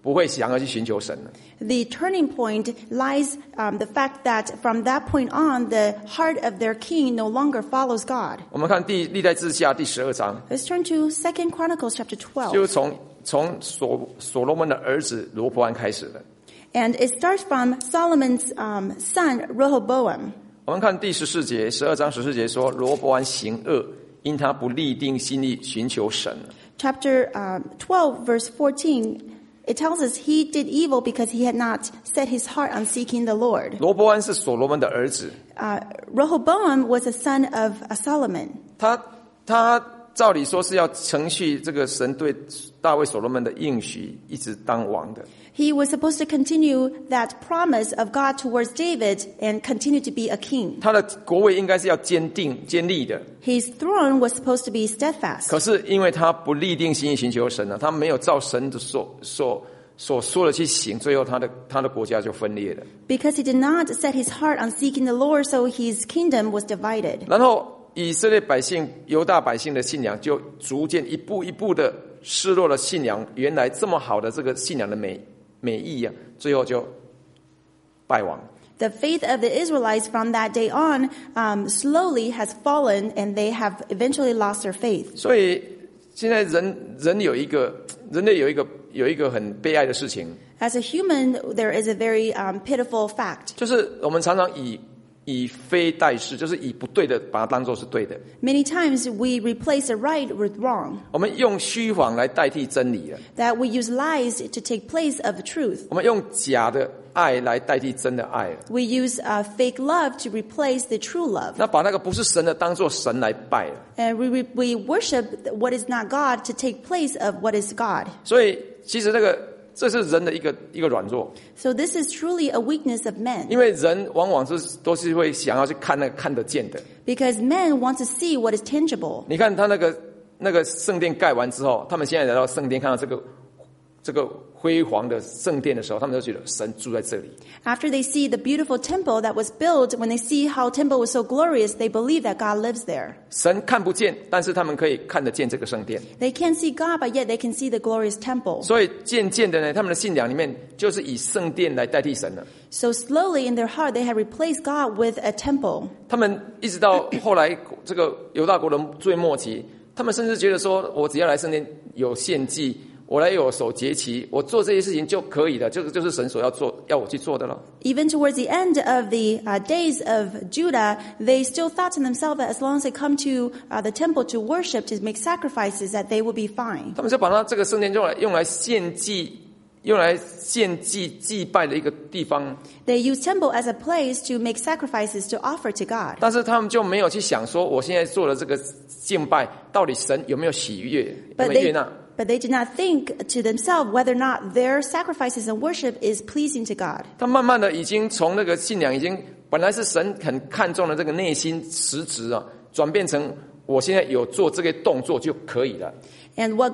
[SPEAKER 1] 不会想要去寻求神了。
[SPEAKER 2] The turning point lies the fact that from that point on, the heart of their king no longer follows God.
[SPEAKER 1] 我们看历代志下第12章，
[SPEAKER 2] Let's turn to 2 Chronicles chapter 12.
[SPEAKER 1] 就是从所罗门的儿子罗伯安开始的。
[SPEAKER 2] And it starts from Solomon's son, Rehoboam.
[SPEAKER 1] 我们看第14节，12章14节说，罗伯安行恶，因他不立定心意寻求神。
[SPEAKER 2] Chapter 12, verse 14, it tells us he did evil because he had not set his heart on seeking the Lord.
[SPEAKER 1] 罗伯安是所罗门的儿子，
[SPEAKER 2] Rehoboam was a son of Solomon.
[SPEAKER 1] 他照理说是要承续这个神对大卫所罗门的应许，一直当王的。
[SPEAKER 2] He was supposed to continue that promise of God towards David and continue to be a king.
[SPEAKER 1] 他的国位应该是要坚立的，
[SPEAKER 2] His throne was supposed to be steadfast.
[SPEAKER 1] 可是因为他不立定心意寻求神呢，他没有照神的所说的去行，最后他的国家就分裂了。
[SPEAKER 2] Because he did not set his heart on seeking the Lord, so his kingdom was divided.
[SPEAKER 1] 然后以色列百姓、犹大百姓的信仰就逐渐一步一步的失落了信仰，原来这么好的这个信仰的美意啊，最后就败亡。
[SPEAKER 2] The faith of the Israelites from that day on slowly has fallen, and they have eventually lost their faith.
[SPEAKER 1] 所以现在人类有一个很悲哀的事情，
[SPEAKER 2] As a human, there is a very pitiful fact.
[SPEAKER 1] 就是我们常常以非代事，就是以不对的把它当作是对的。
[SPEAKER 2] Many times we replace the right with wrong,
[SPEAKER 1] 我们用虚谎来代替真理了，
[SPEAKER 2] that we use lies to take place of the truth.
[SPEAKER 1] 我们用假的爱来代替真的爱了。
[SPEAKER 2] We use fake love to replace the true love.
[SPEAKER 1] 那把那个不是神的当作神来拜了。
[SPEAKER 2] And we worship what is not God to take place of what is God.
[SPEAKER 1] 所以其实这是人的一个软弱，
[SPEAKER 2] So this is truly a weakness of men.
[SPEAKER 1] 因为人往往都是会想要去看那个看得见的。
[SPEAKER 2] Because men want to see what is tangible.
[SPEAKER 1] 你看他那个圣殿盖完之后，他们现在来到圣殿，看到这个辉煌的圣殿的时候，他们就觉得神住在这里。
[SPEAKER 2] After they see the beautiful temple that was built, when they see how temple was so glorious, they believe that God lives there.
[SPEAKER 1] 神看不见，但是他们可以看得见这个圣殿。
[SPEAKER 2] They can't see God, but yet they can see the glorious temple.
[SPEAKER 1] 所以渐渐的呢，他们的信仰里面就是以圣殿来代替神了。
[SPEAKER 2] So slowly in their heart, they have replaced God with a temple.
[SPEAKER 1] 他们一直到后来这个犹大国的最末期，他们甚至觉得说，我只要来圣殿有献祭，我来有守节期，我做这些事情就可以了，就是神所要我去做的了。
[SPEAKER 2] Even towards the end of the days of Judah, they still thought to themselves that as long as they come to the temple to worship, to make sacrifices, that they will be fine.
[SPEAKER 1] 他们就把这个圣殿用来献祭祭拜的一个地方，
[SPEAKER 2] They use temple as a place to make sacrifices to offer to God.
[SPEAKER 1] 但是他们就没有去想说，我现在做的这个敬拜，到底神有没有喜悦，有没有悦纳？
[SPEAKER 2] But they did not think to themselves whether or not their sacrifices and worship is pleasing to God.
[SPEAKER 1] 他慢慢的已经从那个信仰已经本来是神很看重的这个内心实质啊，转变成我现在有做这个动作就可以了。
[SPEAKER 2] And what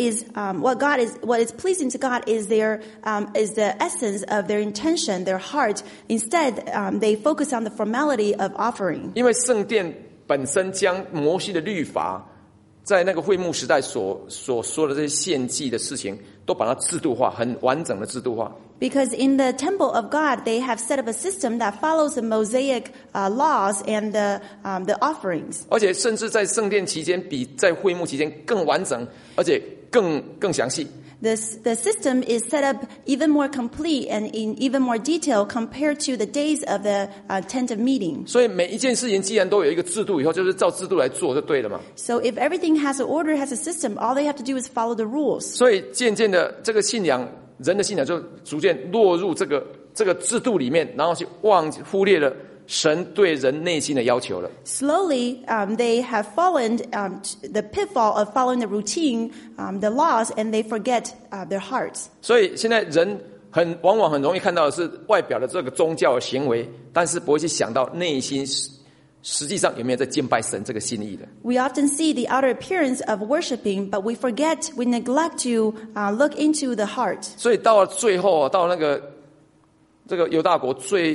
[SPEAKER 2] is pleasing to God is is the essence of their intention, their heart. Instead, they focus on the formality of offering.
[SPEAKER 1] 因为圣殿本身将摩西的律法，在那个会幕时代所说的这些献祭的事情，都把它制度化，很完整的制度化。
[SPEAKER 2] Because in the temple of God, they have set up a system that follows the Mosaic laws and the offerings.
[SPEAKER 1] 而且甚至在圣殿期间，比在会幕期间更完整，而且更详细。
[SPEAKER 2] The system is set up even more complete and in even more detail compared to the days of the tent of meeting.
[SPEAKER 1] 所以每一件事情既然都有一个制度，以后就是照制度来做就对了嘛。
[SPEAKER 2] So if everything has an order, has a system, all they have to do is follow the rules.
[SPEAKER 1] 所以渐渐的，这个信仰，人的信仰就逐渐落入这个制度里面，然后去忽略了神对人内心的要求了。
[SPEAKER 2] Slowly, they have fallen the pitfall of following the routine, the laws, and they forget their hearts.
[SPEAKER 1] 所以现在人往往很容易看到的是外表的这个宗教的行为，但是不会去想到内心实际上有没有在敬拜神这个心意的。
[SPEAKER 2] We often see the outer appearance of worshiping, but we neglect to look into the heart.
[SPEAKER 1] 所以到了最后，到那个这个犹大国最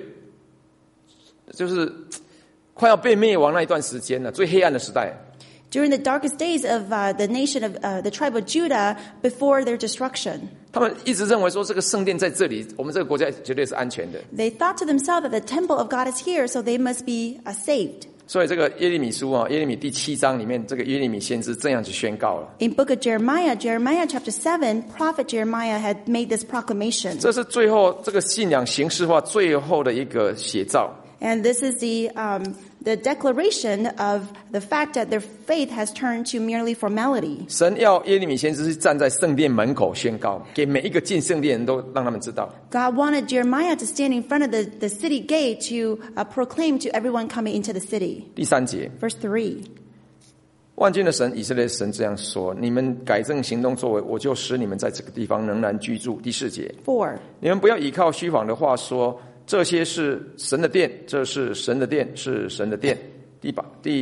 [SPEAKER 1] 就是快要被灭亡那一段时间了，最黑暗的时代。
[SPEAKER 2] during the darkest days of the nation of the tribe of Judah before their destruction.
[SPEAKER 1] 他们一直认为说这个圣殿在这里，我们这个国家绝对是安全的。
[SPEAKER 2] They thought to themselves that the temple of God is here, so they must be saved.
[SPEAKER 1] 所以这个耶利米书耶利米第7章里面，这个耶利米先知这样去宣告了。
[SPEAKER 2] In book of Jeremiah chapter 7, prophet Jeremiah had made this proclamation.
[SPEAKER 1] 这是最后这个信仰形式化最后的一个写照。
[SPEAKER 2] And this is the declaration of the fact that their faith has turned to merely formality.
[SPEAKER 1] 神要耶利米先知是站在圣殿门口宣告，给每一个进圣殿人都让他们知道。
[SPEAKER 2] God wanted Jeremiah to stand in front of the city gate to proclaim to everyone coming into the city.
[SPEAKER 1] 第3节
[SPEAKER 2] Verse 3.
[SPEAKER 1] 万军的神以色列神这样说：你们改正行动作为，我就使你们在这个地方仍然居住。第4节
[SPEAKER 2] 4.
[SPEAKER 1] 你们不要依靠虚谎的话说这些是神的殿，这是神的殿，是神的殿。第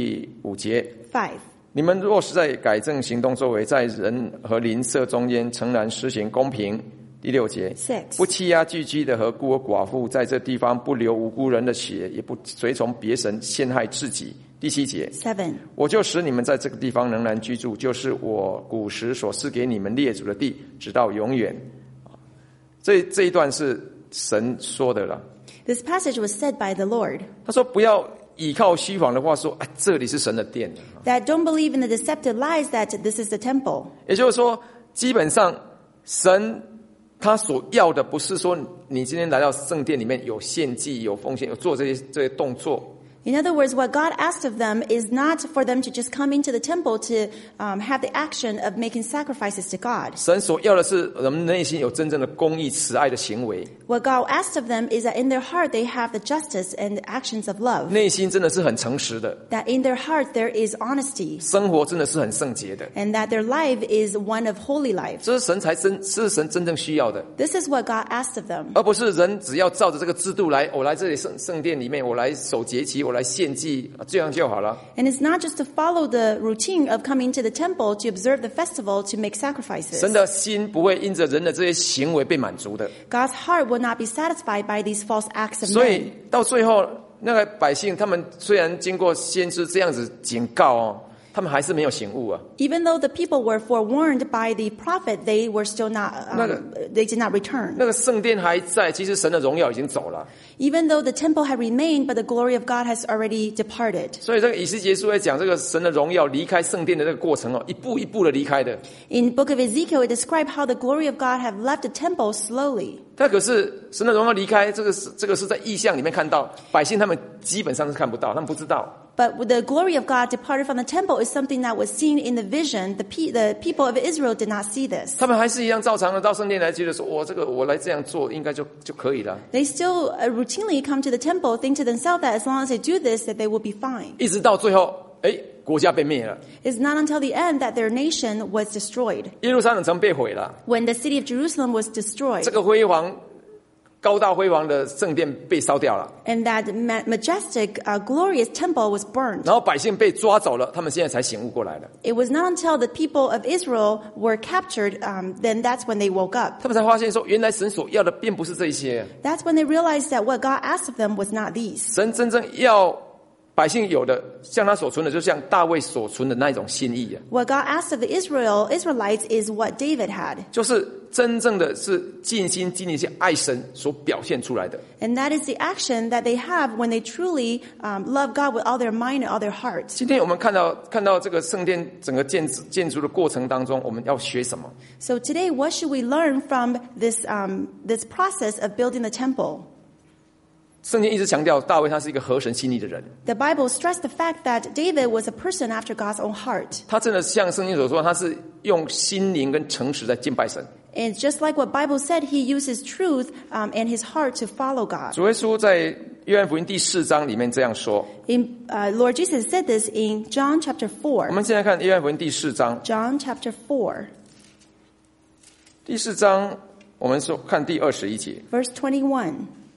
[SPEAKER 1] 5节
[SPEAKER 2] 5.
[SPEAKER 1] 你们若是在改正行动作为，在人和邻舍中间诚然施行公平。第6节
[SPEAKER 2] 6.
[SPEAKER 1] 不欺压寄居的和孤儿寡妇，在这地方不流无辜人的血，也不随从别神陷害自己。第7节
[SPEAKER 2] 7.
[SPEAKER 1] 我就使你们在这个地方仍然居住，就是我古时所赐给你们列祖的地，直到永远。这一段是神说的了。
[SPEAKER 2] This passage was said by the Lord.
[SPEAKER 1] 他说不要依靠虚谎的话说这里是神的殿。
[SPEAKER 2] That don't believe in the deceptive lies that this is the temple.
[SPEAKER 1] 也就是说，基本上神他所要的不是说你今天来到圣殿里面有献祭、有奉献、有做这些动作。
[SPEAKER 2] In other words, what God asked of them is not for them to just come into the temple to have the action of making sacrifices to God.
[SPEAKER 1] 神所要的是人们内心有真正的公义、慈爱的行为。
[SPEAKER 2] What God asked of them is that in their heart they have the justice and the actions of love.
[SPEAKER 1] 内心真的是很诚实的，
[SPEAKER 2] That in their heart there is honesty.
[SPEAKER 1] 生活真的是很圣洁的。
[SPEAKER 2] And that their life is one of holy life.
[SPEAKER 1] 这是神真正需要的，
[SPEAKER 2] This is what God asked of them.
[SPEAKER 1] 而不是人只要照着这个制度来，我来这里圣殿里面，我来守节期，我来献祭，这样就好了。
[SPEAKER 2] And it's not just to follow the routine of coming to the temple to observe the festival to make sacrifices.
[SPEAKER 1] 神的心不会因着人的这些行为被满足的。
[SPEAKER 2] God's heart will not be satisfied by these false acts of
[SPEAKER 1] 所
[SPEAKER 2] men.
[SPEAKER 1] 以到最后，那个百姓他们虽然经过先知这样子警告他们还是没有醒悟啊。
[SPEAKER 2] Even though the people were forewarned by the prophet, they were still not. They did not return.
[SPEAKER 1] 那个圣殿还在，其实神的荣耀已经走了。
[SPEAKER 2] Even though the temple had remained, but the glory of God has already departed.
[SPEAKER 1] 所以这个以西结书在讲这个神的荣耀离开圣殿的这个过程一步一步的离开的。
[SPEAKER 2] In book of Ezekiel, it described how the glory of God have left the temple slowly.
[SPEAKER 1] 但可是神的荣耀离开，这个是在异象里面看到，百姓他们基本上是看不到，他们不知道。
[SPEAKER 2] But the glory of God departed from the temple is something that was seen in the vision. The people of Israel did not see this.
[SPEAKER 1] 他们还是一样照常的到圣殿来，觉得说我来这样做应该就可以了。
[SPEAKER 2] They still routinely come to the temple, think to themselves that as long as they do this, that they will be fine.
[SPEAKER 1] 一直到最后，国家被灭了，
[SPEAKER 2] It's not until the end that their nation was destroyed.
[SPEAKER 1] 耶路撒冷城被毁了，
[SPEAKER 2] When the city of Jerusalem was destroyed.
[SPEAKER 1] 这个高大辉煌的圣殿被烧掉了，
[SPEAKER 2] And that majestic, glorious temple was burned.
[SPEAKER 1] 然后百姓被抓走了，他们现在才醒悟过来了，
[SPEAKER 2] It was not until the people of Israel were captured, then that's when they woke up.
[SPEAKER 1] 他们才发现说，原来神所要的并不是这一些，
[SPEAKER 2] That's when they realized that what God asked of them was not these.
[SPEAKER 1] 神真正要百姓有的，像他所存的，就像大卫所存的那一种心意啊，
[SPEAKER 2] What God asked of the Israelites is what David had.
[SPEAKER 1] 就是真正的是尽心尽力去爱神所表现出来的。
[SPEAKER 2] And that is the action that they have when they truly love God with all their mind and all their heart.
[SPEAKER 1] 今天我们看到这个圣殿整个建筑的过程当中，我们要学什么？
[SPEAKER 2] So today, what should we learn from this process of building the temple?
[SPEAKER 1] 圣经一直强调大卫他是一个合神心意的人，
[SPEAKER 2] The Bible stressed the fact that David was a person after God's own heart.
[SPEAKER 1] 他真的像圣经所说，他是用心灵跟诚实在敬拜神。
[SPEAKER 2] And just like what Bible said, he uses truth and his heart to follow God.
[SPEAKER 1] 主耶稣在约翰福音第4章里面这样说。
[SPEAKER 2] Lord Jesus said this in John chapter
[SPEAKER 1] 我
[SPEAKER 2] 4.
[SPEAKER 1] 们现在看约翰福音第4章，
[SPEAKER 2] John chapter 4,
[SPEAKER 1] 第4章我们说看第21节。
[SPEAKER 2] verse 21.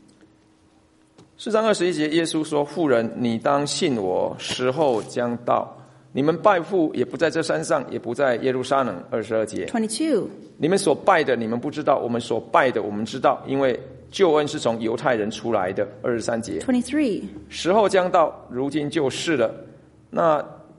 [SPEAKER 1] 4章21节，耶稣说：“妇人，你当信我，时候将到，你们拜父也不在这山上，也不在耶路撒冷。”22节，
[SPEAKER 2] 22.
[SPEAKER 1] 你们所拜的，你们不知道；我们所拜的，我们知道，因为救恩是从犹太人出来的。23节，
[SPEAKER 2] 23.
[SPEAKER 1] 时候将到，如今就是了。那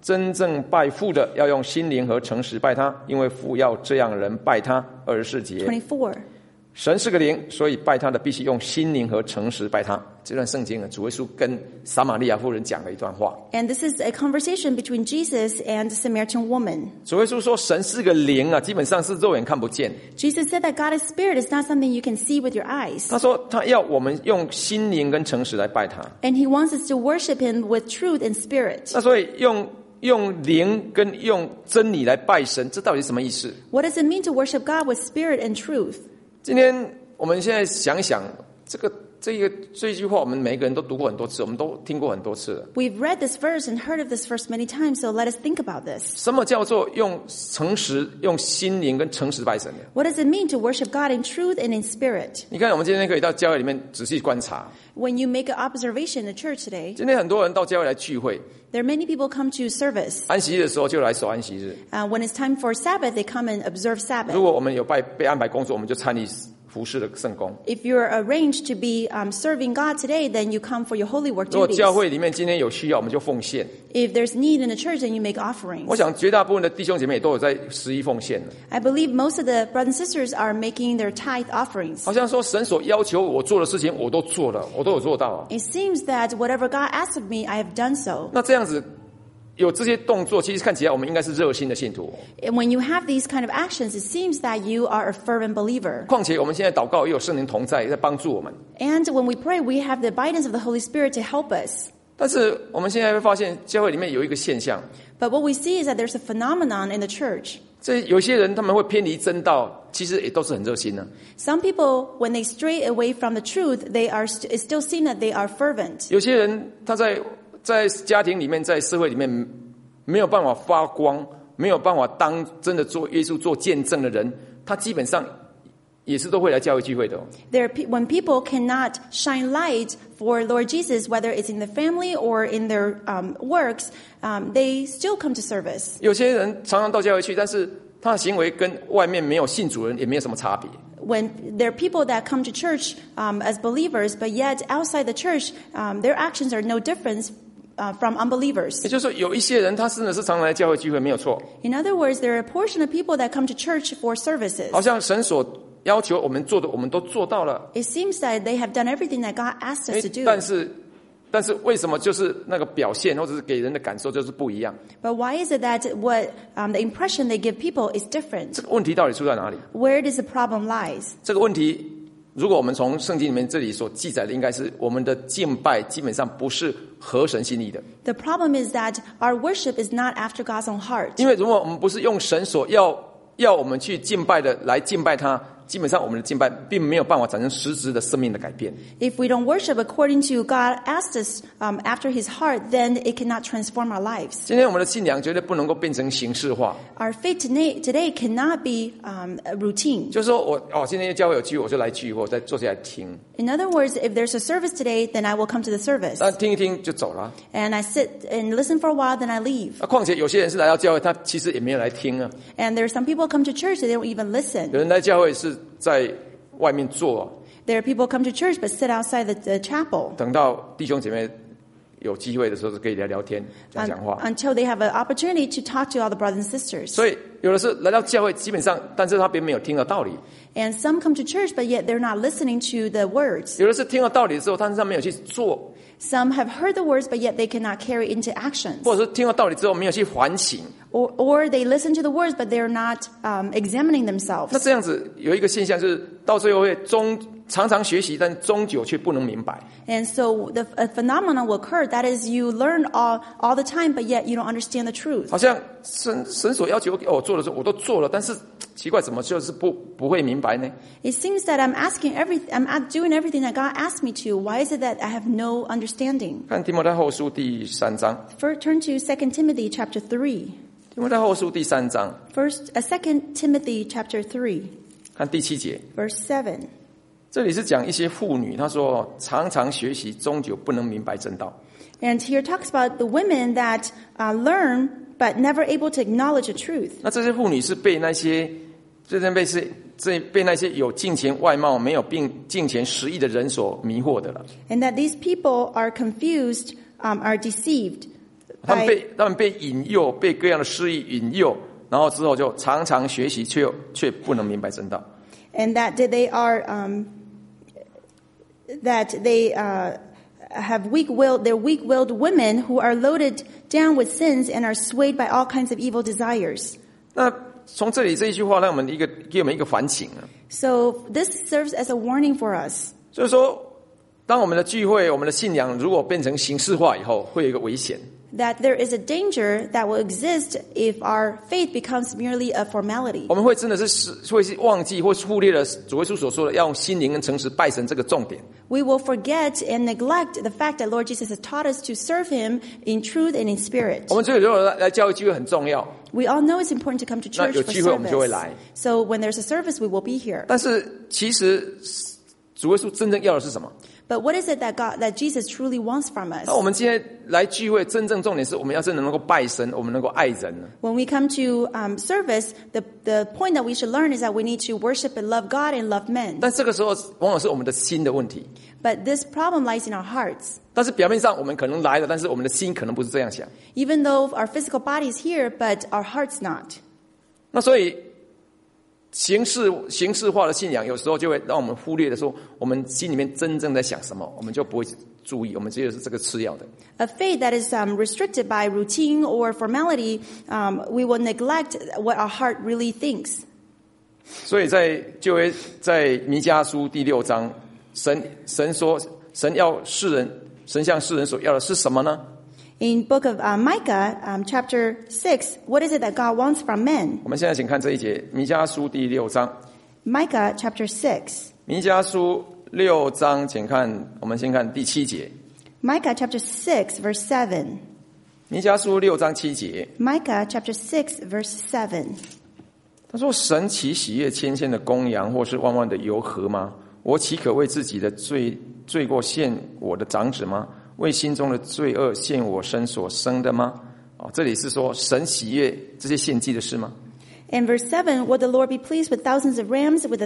[SPEAKER 1] 真正拜父的要用心灵和诚实拜他，因为父要这样人拜他。24节，
[SPEAKER 2] 24.
[SPEAKER 1] 神是个灵，所以拜他的必须用心灵和诚实拜他。这段圣经呢，主耶稣跟撒玛利亚妇人讲了一段话。
[SPEAKER 2] And this is a conversation between Jesus and the Samaritan woman.
[SPEAKER 1] 主耶稣说神是个灵啊，基本上是肉眼看不见。
[SPEAKER 2] Jesus said that God is spirit. It's not something you can see with your eyes.
[SPEAKER 1] 他说他要我们用心灵跟诚实来拜他。
[SPEAKER 2] And he wants us to worship him with truth and spirit.
[SPEAKER 1] 那所以用灵跟用真理来拜神，这到底是什么意思？
[SPEAKER 2] What does it mean to worship God with spirit and truth?
[SPEAKER 1] 今天我们现在想一想，这一句话，我们每一个人都读过很多次，我们都听过很多次了。
[SPEAKER 2] We've read this verse and heard of this verse many times, so let us think about this.
[SPEAKER 1] 什么叫做用诚实、用心灵跟诚实拜神的？
[SPEAKER 2] What does it mean to worship God in truth and in spirit?
[SPEAKER 1] 你看，我们今天可以到教会里面仔细观察。
[SPEAKER 2] When you make an observation in the church today,
[SPEAKER 1] 今天很多人到教会来聚会，
[SPEAKER 2] there are many people come to service.
[SPEAKER 1] 安息日的时候就来守安息日。
[SPEAKER 2] When it's time for Sabbath, they come and observe
[SPEAKER 1] 如
[SPEAKER 2] Sabbath.
[SPEAKER 1] 果我们有被安排工作，我们就参与服侍的圣工。
[SPEAKER 2] If you're arranged to be serving God today, then you come for your holy work
[SPEAKER 1] 如果
[SPEAKER 2] duties.
[SPEAKER 1] 教会里面今天有需要，我们就奉献。
[SPEAKER 2] If there's need in the church, then you make offerings.
[SPEAKER 1] 我想绝大部分的弟兄姐妹也都有在11奉献的。
[SPEAKER 2] I believe most of the brothers and sisters are making their tithe offerings.
[SPEAKER 1] 好像说神所要求我做的事情，我都做了，我都有做到啊。
[SPEAKER 2] It seems that whatever God asks of me, I have done so.
[SPEAKER 1] 那这样子有这些动作，其实看起来我们应该是热心的信徒。
[SPEAKER 2] And when you have these kind of actions, it seems that you are a fervent believer.
[SPEAKER 1] 况且我们现在祷告，也有圣灵同在，在帮助我们。
[SPEAKER 2] And when we pray, we have the guidance of the Holy Spirit to help us.
[SPEAKER 1] 但是我们现在会发现，教会里面有一个现象，
[SPEAKER 2] But what we see is that there's a phenomenon in the church.
[SPEAKER 1] 这有些人他们会偏离真道，其实也都是很热心的。
[SPEAKER 2] Some people, when they stray away from the truth, they are it's still seen that they are fervent.
[SPEAKER 1] 有些人他在家庭里面，在社会里面没有办法发光，没有办法当真的做耶稣做见证的人，他基本上也是都会来教会聚会的。
[SPEAKER 2] When people cannot shine light for Lord Jesus, whether it's in the family or in their works, they still come to service.
[SPEAKER 1] 有些人常常到教会去，但是他的行为跟外面没有信主人也没有什么差别。
[SPEAKER 2] When there are people that come to church as believers, but yet outside the church, their actions are no different from unbelievers.
[SPEAKER 1] 也就是说，有一些人他真的是常常来教会聚会，没有错。
[SPEAKER 2] In other words, there are a portion of people that come to church for services.
[SPEAKER 1] 好像神所要求我们做的，我们都做到了。
[SPEAKER 2] It seems that they have done everything that God asked us to do.
[SPEAKER 1] 但是为什么就是那个表现或者是给人的感受就是不一样？
[SPEAKER 2] But why is it that the impression they give people is different?
[SPEAKER 1] 这个问题到底出在哪里？
[SPEAKER 2] Where does the problem lies?
[SPEAKER 1] 这个问题，如果我们从圣经里面这里所记载的，应该是我们的敬拜基本上不是合神心意的。
[SPEAKER 2] The problem is that our worship is not after God's own heart.
[SPEAKER 1] 因为如果我们不是用神所要我们去敬拜的来敬拜他，基本上我们的敬拜并没有办法产生实质的生命的改变。
[SPEAKER 2] If we don't worship according to God asked us after His heart, then it cannot transform our lives.
[SPEAKER 1] 今天我们的信仰绝对不能够变成形式化，
[SPEAKER 2] Our faith today cannot be a routine.
[SPEAKER 1] 就是说今天教会有聚会，我就来聚会，我再坐下来听，
[SPEAKER 2] In other words, if there's a service today, then I will come to the service.
[SPEAKER 1] 但听一听就走了。
[SPEAKER 2] And I sit and listen for a while, then I leave.
[SPEAKER 1] 况且有些人是来到教会，他其实也没有来听啊。
[SPEAKER 2] And there are some people come to church, they don't even listen.
[SPEAKER 1] 有人来教会是在外面坐，
[SPEAKER 2] There are people come to church but sit outside the chapel
[SPEAKER 1] 等到弟兄姐妹有机会的时候，就可以聊聊天、讲话。
[SPEAKER 2] until they have an opportunity to talk to all the brothers and sisters.
[SPEAKER 1] 所以有的是来到教会，基本上，但是他并没有听到道理；
[SPEAKER 2] And some come to church, but yet they're not listening to the words.
[SPEAKER 1] 有的是听到道理之后，但是他没有去做，
[SPEAKER 2] Some have heard the words, but yet they cannot carry into actions.
[SPEAKER 1] 或者是听到道理之后没有去反省。
[SPEAKER 2] Or they listen to the words, but they're not examining themselves.
[SPEAKER 1] 那这样子有一个现象，就是到最后会常常学习，但终究却不能明白。
[SPEAKER 2] And so a phenomenon will occur, that is, you learn all the time, but yet you don't understand the truth.
[SPEAKER 1] 好像神所要求我做的时候，我都做了，但是奇怪，怎么就是不会明白呢？
[SPEAKER 2] It seems that I'm doing everything that God asked me to. Why is it that I have no understanding?
[SPEAKER 1] 看提摩太后书第3章，
[SPEAKER 2] Turn to 2 Timothy chapter 3.
[SPEAKER 1] 提摩太后书第3章，
[SPEAKER 2] 2 Timothy chapter 3,
[SPEAKER 1] 看第7节，
[SPEAKER 2] verse 7.
[SPEAKER 1] 这里是讲一些妇女，她说常常学习，终究不能明白真道。
[SPEAKER 2] And here talks about the women that learn but never able to acknowledge the truth.
[SPEAKER 1] 那这些妇女是被那些被那些有金钱外貌没有并金钱实意的人所迷惑的了。
[SPEAKER 2] And that these people are confused, are deceived
[SPEAKER 1] 他们被引诱，被各样的私欲引诱，然后之后就常常学习，却不能明白真道。
[SPEAKER 2] And that they are have weak-willed, they're weak-willed women who are loaded down with sins and are swayed by all kinds of evil desires.
[SPEAKER 1] 那从这里这一句话，给我们一个反省啊。
[SPEAKER 2] So this serves as a warning for us.
[SPEAKER 1] 就是说，当我们的聚会、我们的信仰如果变成形式化以后，会有一个危险。
[SPEAKER 2] That there is a danger that will exist if our faith becomes merely a formality.
[SPEAKER 1] 我们会真的是忘记或忽略了主耶稣所说的要用心灵跟诚实拜神这个重点。
[SPEAKER 2] We will forget and neglect the fact that Lord Jesus has taught us to serve Him in truth and in spirit.
[SPEAKER 1] 我们这里如果来教会聚会很重要。
[SPEAKER 2] We all know it's important to come to church for
[SPEAKER 1] 有聚会我们就会来。
[SPEAKER 2] service. So when there's a service, we will be here.
[SPEAKER 1] 但是其实主耶稣真正要的是什么？
[SPEAKER 2] But what is it that Jesus truly wants from us?
[SPEAKER 1] 那我们今天来聚会，真正重点是我们要真的能够拜神，我们能够爱人。
[SPEAKER 2] When we come to service, the point that we should learn is that we need to worship and love God and love men.
[SPEAKER 1] 但这个时候往往是我们的心的问题。
[SPEAKER 2] But this problem lies in our hearts.
[SPEAKER 1] 但是表面上我们可能来了，但是我们的心可能不是这样想。
[SPEAKER 2] Even though our physical body is here, but our heart's not.
[SPEAKER 1] 那所以形式化的信仰，有时候就会让我们忽略的说，我们心里面真正在想什么，我们就不会注意，我们只有是这个次要的。
[SPEAKER 2] A faith that is restricted by routine or formality, we will neglect what our heart really thinks.
[SPEAKER 1] 所以在旧约，在弥迦书第6章，神说，神向世人所要的是什么呢？
[SPEAKER 2] In book of Micah, chapter 6, what is it that God wants from men?
[SPEAKER 1] 我们现在请看这一节，弥迦书第6章。
[SPEAKER 2] Micah chapter 6.
[SPEAKER 1] 弥迦书6章，我们先看第7节。
[SPEAKER 2] Micah chapter 6, verse 7.
[SPEAKER 1] 弥迦书6章7节。
[SPEAKER 2] Micah chapter 6, verse 7.
[SPEAKER 1] 他说：“神岂喜悦千千的公羊，或是万万的油河吗？我岂可为自己的罪过献我的长子吗？为心中的罪恶献我身所生的吗？”这里是说神喜悦这些献祭的事吗？
[SPEAKER 2] In verse 7, would the Lord be pleased with thousands of rams, with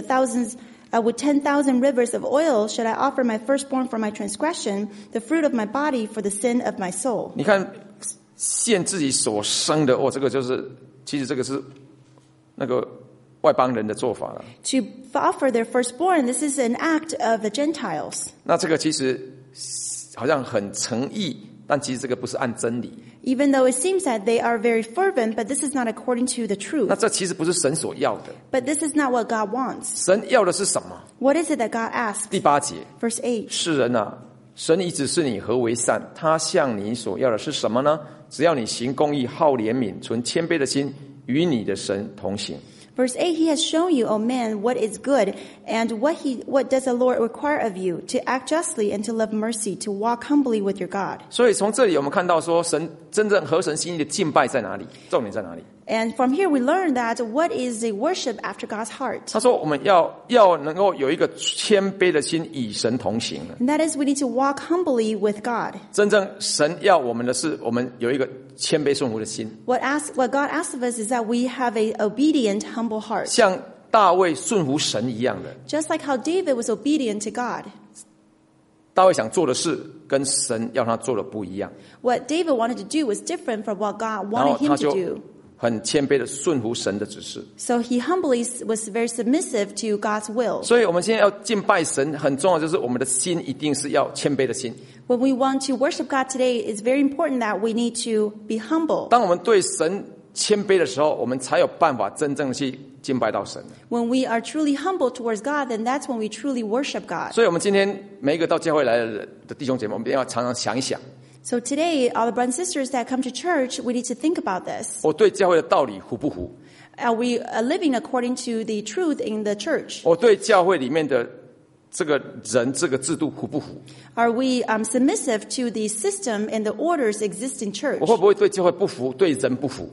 [SPEAKER 2] 10,000 rivers of oil? Should I offer my firstborn for my transgression, the fruit of my body for the sin of my soul?
[SPEAKER 1] 你看，献自己所生的，这个其实这个是那个外邦人的做法了。
[SPEAKER 2] To offer their firstborn, this is an act of the Gentiles.
[SPEAKER 1] 那这个其实好像很诚意，但其实这个不是按真理。
[SPEAKER 2] Even though it seems that they are very fervent, but this is not according to the truth.
[SPEAKER 1] 那这其实不是神所要的。
[SPEAKER 2] But this is not what God wants.
[SPEAKER 1] 神要的是什么？
[SPEAKER 2] What is it that God asks?
[SPEAKER 1] 第8节，
[SPEAKER 2] Verse 8.
[SPEAKER 1] 世人啊，神已指示你何为善，他向你所要的是什么呢？只要你行公义，好怜悯，存谦卑的心，与你的神同行。
[SPEAKER 2] Verse 8, He has shown you, O man, what is good, and what does the Lord require of you? To act justly and to love mercy, to walk humbly with your God.
[SPEAKER 1] 所以从这里我们看到说，神真正合神心意的敬拜在哪里？重点在哪里？
[SPEAKER 2] And from here we learn that what is a worship after God's heart.
[SPEAKER 1] 他说我们要能够有一个谦卑的心，与神同行。
[SPEAKER 2] And that is we need to walk humbly with God.
[SPEAKER 1] 真正神要我们的是，我们有一个谦卑顺服的心。
[SPEAKER 2] What God asks of us is that we have a obedient, humble heart.
[SPEAKER 1] 像大卫顺服神一样的。
[SPEAKER 2] Just like how David was obedient to God.
[SPEAKER 1] 大卫想做的事跟神要他做的不一样。
[SPEAKER 2] What David wanted to do was different from what God
[SPEAKER 1] 然后
[SPEAKER 2] wanted
[SPEAKER 1] 他
[SPEAKER 2] him
[SPEAKER 1] 就
[SPEAKER 2] to do.
[SPEAKER 1] 很谦卑的顺服神的指示。
[SPEAKER 2] So he humbly was very submissive to God's will.
[SPEAKER 1] 所以我们现在要敬拜神，很重要就是我们的心一定是要谦卑的心。
[SPEAKER 2] When we want to worship God today, it's very important that we need to be humble.
[SPEAKER 1] 当我们对神谦卑的时候，我们才有办法真正去敬拜到神。
[SPEAKER 2] When we are truly humble towards God, then that's when we truly worship God.
[SPEAKER 1] 所以我们今天每一个到教会来的弟兄姐妹，我们一定要常常想一想，
[SPEAKER 2] So today, all the brothers and sisters that come to church, we need to think about this.
[SPEAKER 1] 我对教会的道理符不符？
[SPEAKER 2] Are we living according to the truth in the church?
[SPEAKER 1] 我对教会里面的这个人这个制度符不符？
[SPEAKER 2] Are we submissive to the system and the orders exist in church?
[SPEAKER 1] 我会不会对教会不服，对人不服？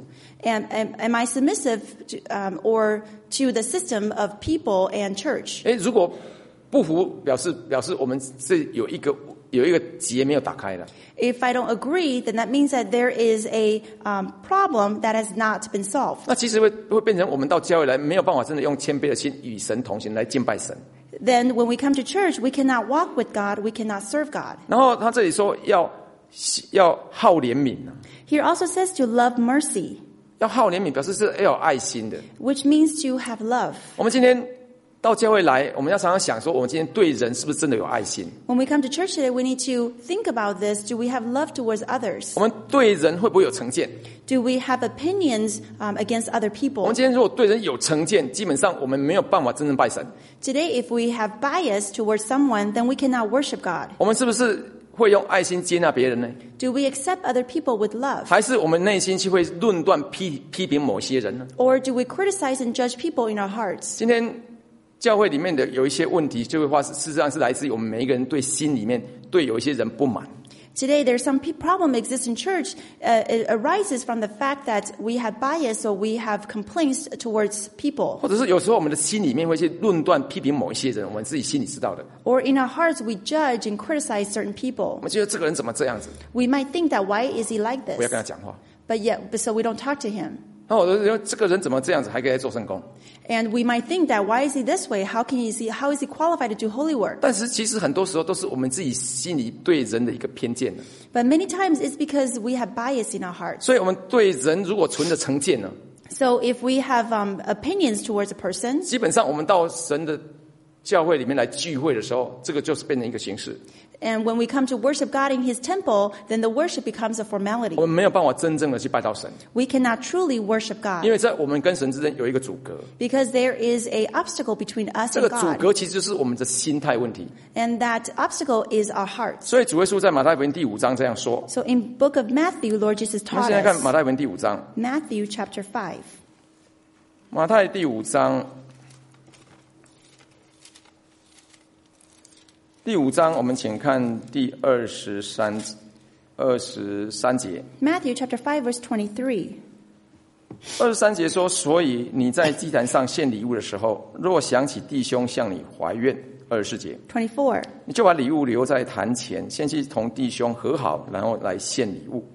[SPEAKER 2] Am I submissive to, or to the system of people and church?
[SPEAKER 1] 如果不服，表示我们是有一个结没有打开的。
[SPEAKER 2] If I don't agree, then that means that there is a problem that has not been solved.
[SPEAKER 1] 那其实会变成我们到教会来没有办法真的用谦卑的心与神同行来敬拜神。
[SPEAKER 2] Then when we come to church, we cannot walk with God, we cannot serve God.
[SPEAKER 1] 然后他这里说要好怜悯啊，
[SPEAKER 2] Here also says to love mercy,
[SPEAKER 1] 要好怜悯表示是要有爱心的。
[SPEAKER 2] which means to have love.
[SPEAKER 1] 我们今天到教会来，我们要常常想说，我们今天对人是不是真的有爱心？
[SPEAKER 2] When we come to church today, we need to think about this. Do we have love towards others?
[SPEAKER 1] 我们对人会不会有成见？
[SPEAKER 2] Do we have opinions against other
[SPEAKER 1] 我
[SPEAKER 2] people?
[SPEAKER 1] 们今天如果对人有成见，基本上我们没有办法真正拜神。
[SPEAKER 2] Today, if we have bias towards someone, then we cannot worship God.
[SPEAKER 1] 我们是不是会用爱心接纳别人呢？
[SPEAKER 2] Do we accept other people with love?
[SPEAKER 1] 还是我们内心去会论断批评某些人呢？
[SPEAKER 2] Or do we criticize and judge people in our hearts?
[SPEAKER 1] 今天教会里面的有一些问题，就会事实上是来自于我们每一个人对心里面对有一些人不满。
[SPEAKER 2] Today, there's some problem exists in church. It arises from the fact that we have bias or we have complaints towards people.
[SPEAKER 1] 或者是有时候我们的心里面会去论断批评某一些人，我们自己心里知道的。
[SPEAKER 2] Or in our hearts, we judge and criticize certain
[SPEAKER 1] 我
[SPEAKER 2] people.
[SPEAKER 1] 们觉得这个人怎么这样子，
[SPEAKER 2] We might think that why is he like
[SPEAKER 1] 不要跟他
[SPEAKER 2] this?
[SPEAKER 1] 讲话。
[SPEAKER 2] But so we don't talk to him.
[SPEAKER 1] 那我就觉得这个人怎么这样子，还可以做圣工？
[SPEAKER 2] And we might think that why is he this way? How is he qualified to do holy work?
[SPEAKER 1] 但是其实很多时候都是我们自己心里对人的一个偏见。
[SPEAKER 2] But many times it's because we have bias in our hearts.
[SPEAKER 1] 所以我们对人如果存着成见呢，
[SPEAKER 2] So if we have opinions towards a person,
[SPEAKER 1] 基本上我们到神的教会里面来聚会的时候，这个就是变成一个形式。
[SPEAKER 2] and when we come to worship God in his temple, then the worship becomes a formality.
[SPEAKER 1] 我们没有办法真正的去拜到神，
[SPEAKER 2] We cannot truly worship
[SPEAKER 1] 因
[SPEAKER 2] God
[SPEAKER 1] 为在我们跟神之间有一个阻隔。
[SPEAKER 2] because there is an obstacle between us
[SPEAKER 1] 这
[SPEAKER 2] and
[SPEAKER 1] 个阻
[SPEAKER 2] God.
[SPEAKER 1] 隔其实就是我们的心态问题。
[SPEAKER 2] And that obstacle is our hearts.
[SPEAKER 1] 所以主耶稣在马太福音第5章这样说。
[SPEAKER 2] So in book of Matthew, Lord Jesus
[SPEAKER 1] 我们
[SPEAKER 2] taught
[SPEAKER 1] 现在看
[SPEAKER 2] us.
[SPEAKER 1] 马太福音第5章，
[SPEAKER 2] Matthew chapter 5.
[SPEAKER 1] 马太第5章。第5章，我们请看第23节。
[SPEAKER 2] Matthew chapter 5 verse 23.
[SPEAKER 1] 23节说：“所以你在祭坛上献礼物的时候，若想起弟兄向你怀怨，24节，
[SPEAKER 2] 24.
[SPEAKER 1] 你就把礼物留在坛前，先去同弟兄和好，然后来献礼物。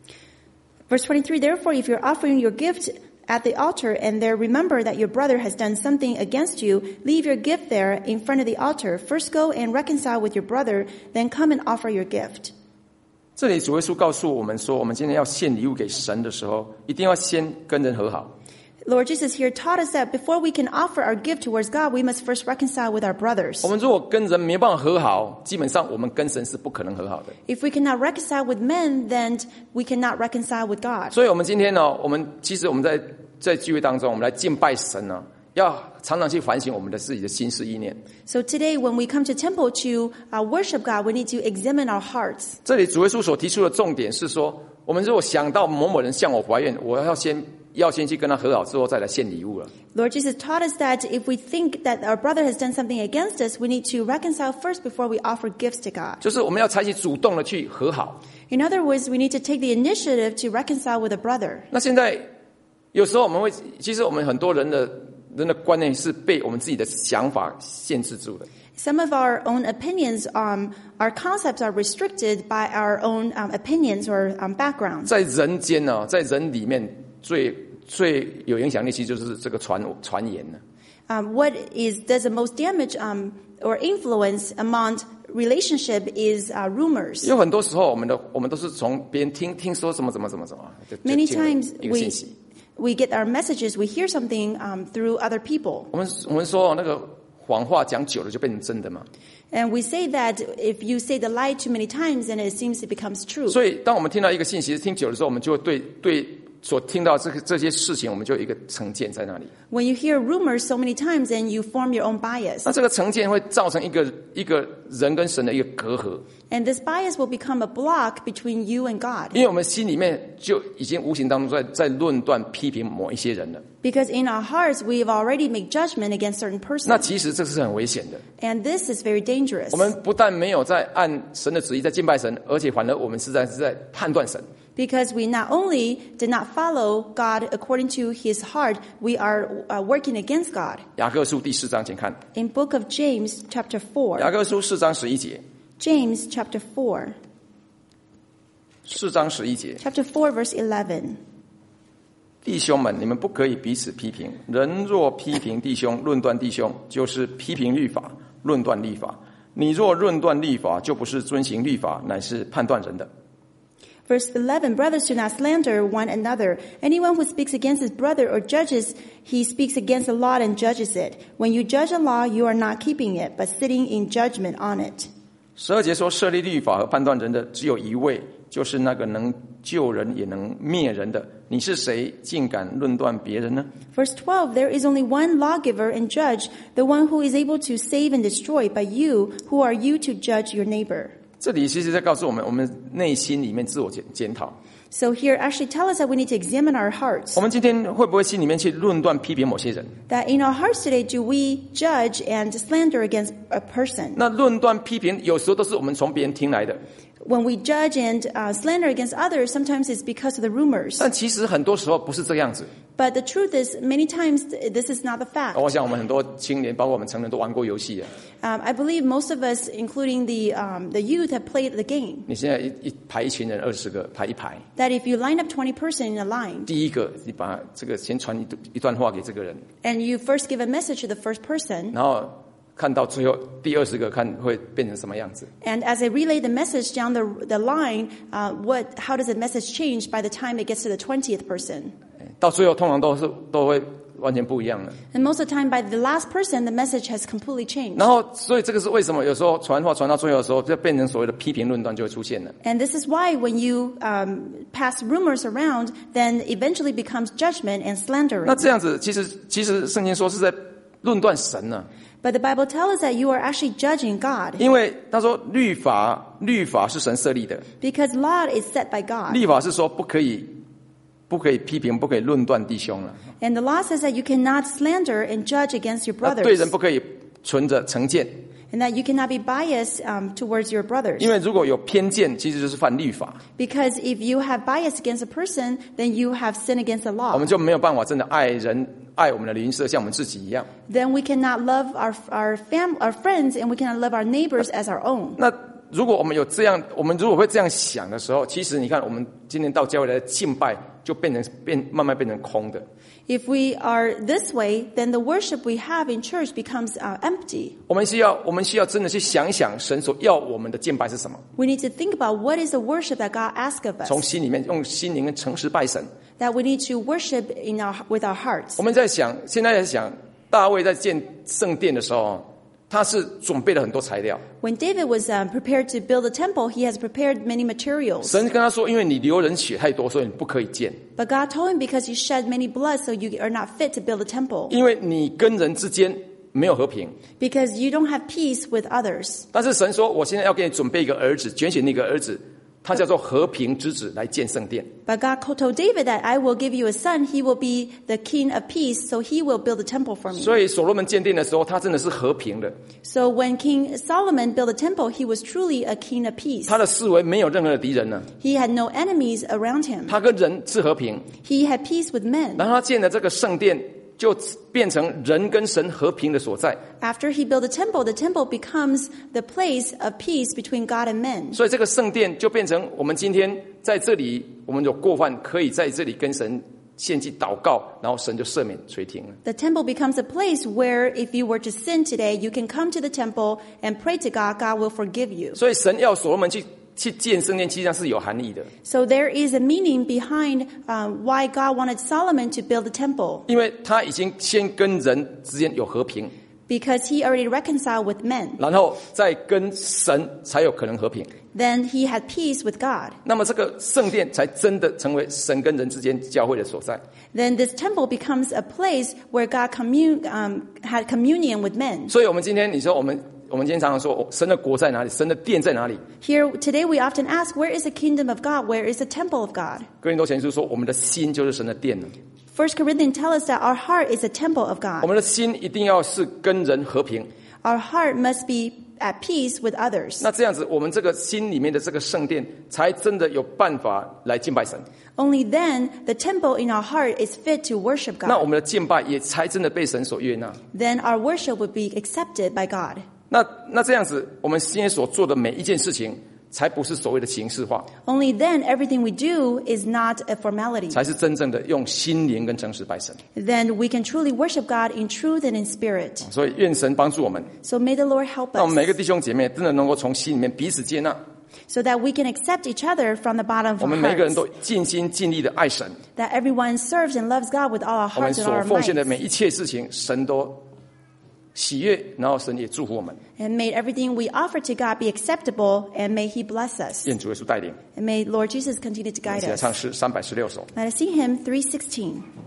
[SPEAKER 2] Verse 23, therefore, if you're offering your gift at the altar and there remember that your brother has done something against you, leave your gift there in front of the altar. First go and reconcile with your brother, then come and offer your gift.
[SPEAKER 1] 这里主耶稣告诉我们说，我们今天要献礼物给神的时候，一定要先跟人和好。
[SPEAKER 2] Lord Jesus here taught us that before we can offer our gift towards God, we must first reconcile with our brothers.
[SPEAKER 1] 我们如果跟人没办法和好，基本上我们跟神是不可能和好的。
[SPEAKER 2] If we cannot reconcile with men, then we cannot reconcile with God.
[SPEAKER 1] 所以，我们今天呢，其实我们在聚会当中，我们来敬拜神呢，要常常去反省我们的自己的心思意念。
[SPEAKER 2] So today, when we come to temple to worship God, we need to examine our hearts.
[SPEAKER 1] 这里主耶稣所提出的重点是说，我们如果想到某某人向我怀怨，我要先去跟他和好，之后再来献礼物了。
[SPEAKER 2] Lord Jesus taught us that if we think that our brother has done something against us, we need to reconcile first before we offer gifts to God.
[SPEAKER 1] 就是我们要采取主动的去和好。
[SPEAKER 2] In other words, we need to take the initiative to reconcile with a brother.
[SPEAKER 1] 那现在有时候其实我们很多人的观念是被我们自己的想法限制住的。
[SPEAKER 2] Some of our own opinions, our concepts are restricted by our own opinions or backgrounds.
[SPEAKER 1] 在人间呢，在人里面最有影响力，其实就是这个传言呢。
[SPEAKER 2] What does the most damage or influence among relationship is rumors.
[SPEAKER 1] 有很多时候，我们都是从别人听说什么，就
[SPEAKER 2] Many
[SPEAKER 1] 听了
[SPEAKER 2] times
[SPEAKER 1] 一个信息。
[SPEAKER 2] we get our messages, we hear something through other people.
[SPEAKER 1] 我们说那个谎话讲久了就变成真的嘛。
[SPEAKER 2] And we say that if you say the lie too many times, then it seems it becomes true.
[SPEAKER 1] 所以，当我们听到一个信息听久了之后，我们就会对所听到这些事情，我们就有一个成见在那里。
[SPEAKER 2] When you hear rumors so many times, then you form your own bias.
[SPEAKER 1] 那这个成见会造成一个人跟神的一个隔阂，
[SPEAKER 2] And this bias will become a block between you and God.
[SPEAKER 1] 因为我们心里面就已经无形当中在论断批评某一些人了。
[SPEAKER 2] Because in our hearts, we've already made judgment against certain
[SPEAKER 1] 那
[SPEAKER 2] persons.
[SPEAKER 1] 其实这是很危险的。
[SPEAKER 2] And this is very dangerous.
[SPEAKER 1] 我们不但没有在按神的旨意在敬拜神，而且反而我们是在判断神。
[SPEAKER 2] Because we not only did not follow God according to his heart, we are working against God.
[SPEAKER 1] 雅各书第4章，请看
[SPEAKER 2] In book of James chapter 4,
[SPEAKER 1] 雅各书4章11节。
[SPEAKER 2] James chapter 4,
[SPEAKER 1] 4章11节，
[SPEAKER 2] chapter 4 verse 11.
[SPEAKER 1] 弟兄们，你们不可以彼此批评。人若批评弟兄，论断弟兄，就是批评律法，论断律法。你若论断律法，就不是遵行律法，乃是判断人的。
[SPEAKER 2] Verse 11, brothers, do not slander one another. Anyone who speaks against his brother or judges, he speaks against the law and judges it. When you judge a law, you are not keeping it, but sitting in judgment on it.
[SPEAKER 1] 12节说，设立律法和判断人的只有一位，就是那个能救人也能灭人的。你是谁，竟敢论断别人呢？
[SPEAKER 2] Verse 12, there is only one lawgiver and judge, the one who is able to save and destroy, but you, who are you to judge your neighbor?
[SPEAKER 1] 这里其实在告诉我们内心里面自我检讨。
[SPEAKER 2] So here actually tell us that we need to examine our hearts.
[SPEAKER 1] 我们今天会不会心里面去论断批评某些人？
[SPEAKER 2] That in our hearts today, do we judge and slander against a person?
[SPEAKER 1] 那论断批评有时候都是我们从别人听来的，
[SPEAKER 2] When we judge and slander against others, sometimes it's because of the rumors.
[SPEAKER 1] 但其实很多时候不是这样子。
[SPEAKER 2] But the truth is, many times this is not the fact.
[SPEAKER 1] 我想我们很多青年，包括我们成人都玩过游戏了。
[SPEAKER 2] I believe most of us, including the youth, have played the game.
[SPEAKER 1] 你现在一排一群人20个排一排，
[SPEAKER 2] That if you line up 20 person in a line,
[SPEAKER 1] 第一个你把这个先传一段话给这个人，
[SPEAKER 2] and you first give a message to the first person,
[SPEAKER 1] 然后看到最后第20个看会变成什么样子。
[SPEAKER 2] and as I relay the message down the line, how does the message change by the time it gets to the 20th person?
[SPEAKER 1] 到最后通常都会完全不一样的。
[SPEAKER 2] And most of the time, by the last person, the message has completely changed.
[SPEAKER 1] 然后，所以这个是为什么有时候传话传到最后的时候，就变成所谓的批评论断就会出现了。
[SPEAKER 2] And this is why when you pass rumors around, then eventually becomes judgment and
[SPEAKER 1] 那
[SPEAKER 2] slandering.
[SPEAKER 1] 这样子，其实圣经说是在论断神呢、
[SPEAKER 2] But the Bible tells us that you are actually judging God
[SPEAKER 1] 因为他说律法是神设立的，
[SPEAKER 2] because law is set by God.
[SPEAKER 1] 律法是说不可以批评，不可以论断弟兄了。
[SPEAKER 2] And the law says that you cannot slander and judge against your
[SPEAKER 1] 那对人
[SPEAKER 2] brothers,
[SPEAKER 1] 不可以存着成见，
[SPEAKER 2] and that you cannot be biased towards your brothers.
[SPEAKER 1] 因为如果有偏见，其实就是犯律法，
[SPEAKER 2] Because if you have bias against a person, then you have sinned against the
[SPEAKER 1] 我
[SPEAKER 2] law.
[SPEAKER 1] 们就没有办法真的爱人、爱我们的邻舍，像我们自己一样。
[SPEAKER 2] Then we cannot love our friends, and we cannot love our neighbors as our own.
[SPEAKER 1] 那如果我们有这样，我们如果会这样想的时候，其实你看，我们今天到教会来的敬拜就慢慢变成空的。
[SPEAKER 2] If we are this way, then the worship we have in church becomes empty.
[SPEAKER 1] 我们需要真的去想一想，神所要我们的敬拜是什么？
[SPEAKER 2] We need to think about what is the worship that God asks of
[SPEAKER 1] 从
[SPEAKER 2] us.
[SPEAKER 1] 心里面用心灵跟诚实拜神。
[SPEAKER 2] That we need to worship with our hearts.
[SPEAKER 1] 我们现在在想，大卫在建圣殿的时候，他是准备了很多材料。
[SPEAKER 2] When David was prepared to build a temple, he has prepared many materials.
[SPEAKER 1] 神跟他说，因为你流人血太多，所以你不可以建。
[SPEAKER 2] But God told him because you shed many blood, so you are not fit to build a temple.
[SPEAKER 1] 因为你跟人之间没有和平。
[SPEAKER 2] Because you don't have peace with others.
[SPEAKER 1] 但是神说，我现在要给你准备一个儿子，拣选一个儿子，他叫做和平之子，来建圣殿。
[SPEAKER 2] But God told David that I will give you a son, he will be the king of peace, so he will build a temple for me.
[SPEAKER 1] 所以所罗门建殿的时候，他真的是和平的，
[SPEAKER 2] So when King Solomon built a temple, he was truly a king of peace.
[SPEAKER 1] 他的四围没有任何的敌人呢，
[SPEAKER 2] He had no enemies around him.
[SPEAKER 1] 他跟人是和平。
[SPEAKER 2] He had peace with men.
[SPEAKER 1] 然后他建的这个圣殿，就变成人跟神和平的所在。
[SPEAKER 2] After he built the temple becomes the place of peace between God and men.
[SPEAKER 1] 所以这个圣殿就变成我们今天在这里，我们有过犯可以在这里跟神献祭祷告，然后神就赦免垂听了。
[SPEAKER 2] The temple becomes a place where if you were to sin today, you can come to the temple and pray to God, God will forgive you.
[SPEAKER 1] 所以神要所罗门去建圣殿，实际上是有含义的。
[SPEAKER 2] So there is a meaning behind why God wanted Solomon to build a temple.
[SPEAKER 1] 因为他已经先跟人之间有和平，
[SPEAKER 2] Because he already reconciled with men.
[SPEAKER 1] 然后再跟神才有可能和平。
[SPEAKER 2] Then he had peace with God.
[SPEAKER 1] 那么这个圣殿才真的成为神跟人之间教会的所在。
[SPEAKER 2] Then this temple becomes a place where God had communion with men.
[SPEAKER 1] 所以我们今天你说我们今天常常说神的国在哪里？神的殿在哪里？
[SPEAKER 2] Here today we often ask, where is the kingdom of God? Where is the temple of God?
[SPEAKER 1] 哥林多前书说，我们的心就是神的殿了。
[SPEAKER 2] 1 Corinthians tell us that our heart is a temple of
[SPEAKER 1] 我
[SPEAKER 2] God.
[SPEAKER 1] 们的心一定要是跟人和平。
[SPEAKER 2] Our heart must be at peace with others.
[SPEAKER 1] 那这样子，我们这个心里面的这个圣殿，才真的有办法来敬拜神。
[SPEAKER 2] Only then the temple in our heart is fit to worship
[SPEAKER 1] 那我
[SPEAKER 2] God.
[SPEAKER 1] 们的敬拜也才真的被神所悦纳。
[SPEAKER 2] Then our worship would be accepted by God.
[SPEAKER 1] 那这样子，我们今天所做的每一件事情，才不是所谓的形式化，
[SPEAKER 2] Only then everything we do is not a formality.
[SPEAKER 1] 才是真正的用心灵跟诚实拜神。
[SPEAKER 2] Then we can truly worship God in truth and in spirit.
[SPEAKER 1] 所以愿神帮助我们，
[SPEAKER 2] So may the Lord help
[SPEAKER 1] 让我们每个
[SPEAKER 2] us.
[SPEAKER 1] 弟兄姐妹真的能够从心里面彼此接纳，
[SPEAKER 2] so that we can accept each other from the bottom of
[SPEAKER 1] 我
[SPEAKER 2] our
[SPEAKER 1] 们每个人
[SPEAKER 2] hearts,
[SPEAKER 1] 都尽心尽力的爱神，
[SPEAKER 2] that everyone serves and loves God with all our
[SPEAKER 1] 我们
[SPEAKER 2] hearts and
[SPEAKER 1] 所
[SPEAKER 2] all our
[SPEAKER 1] 奉献的
[SPEAKER 2] minds,
[SPEAKER 1] 每一切事情，神都喜悦，然后神也祝福我们。
[SPEAKER 2] and may everything we offer to God be acceptable, and may He bless us,
[SPEAKER 1] 愿主耶稣带领，
[SPEAKER 2] and may Lord Jesus continue to
[SPEAKER 1] 我们
[SPEAKER 2] guide
[SPEAKER 1] 一起来
[SPEAKER 2] us.
[SPEAKER 1] 唱诗316首。
[SPEAKER 2] Let us sing hymn 316.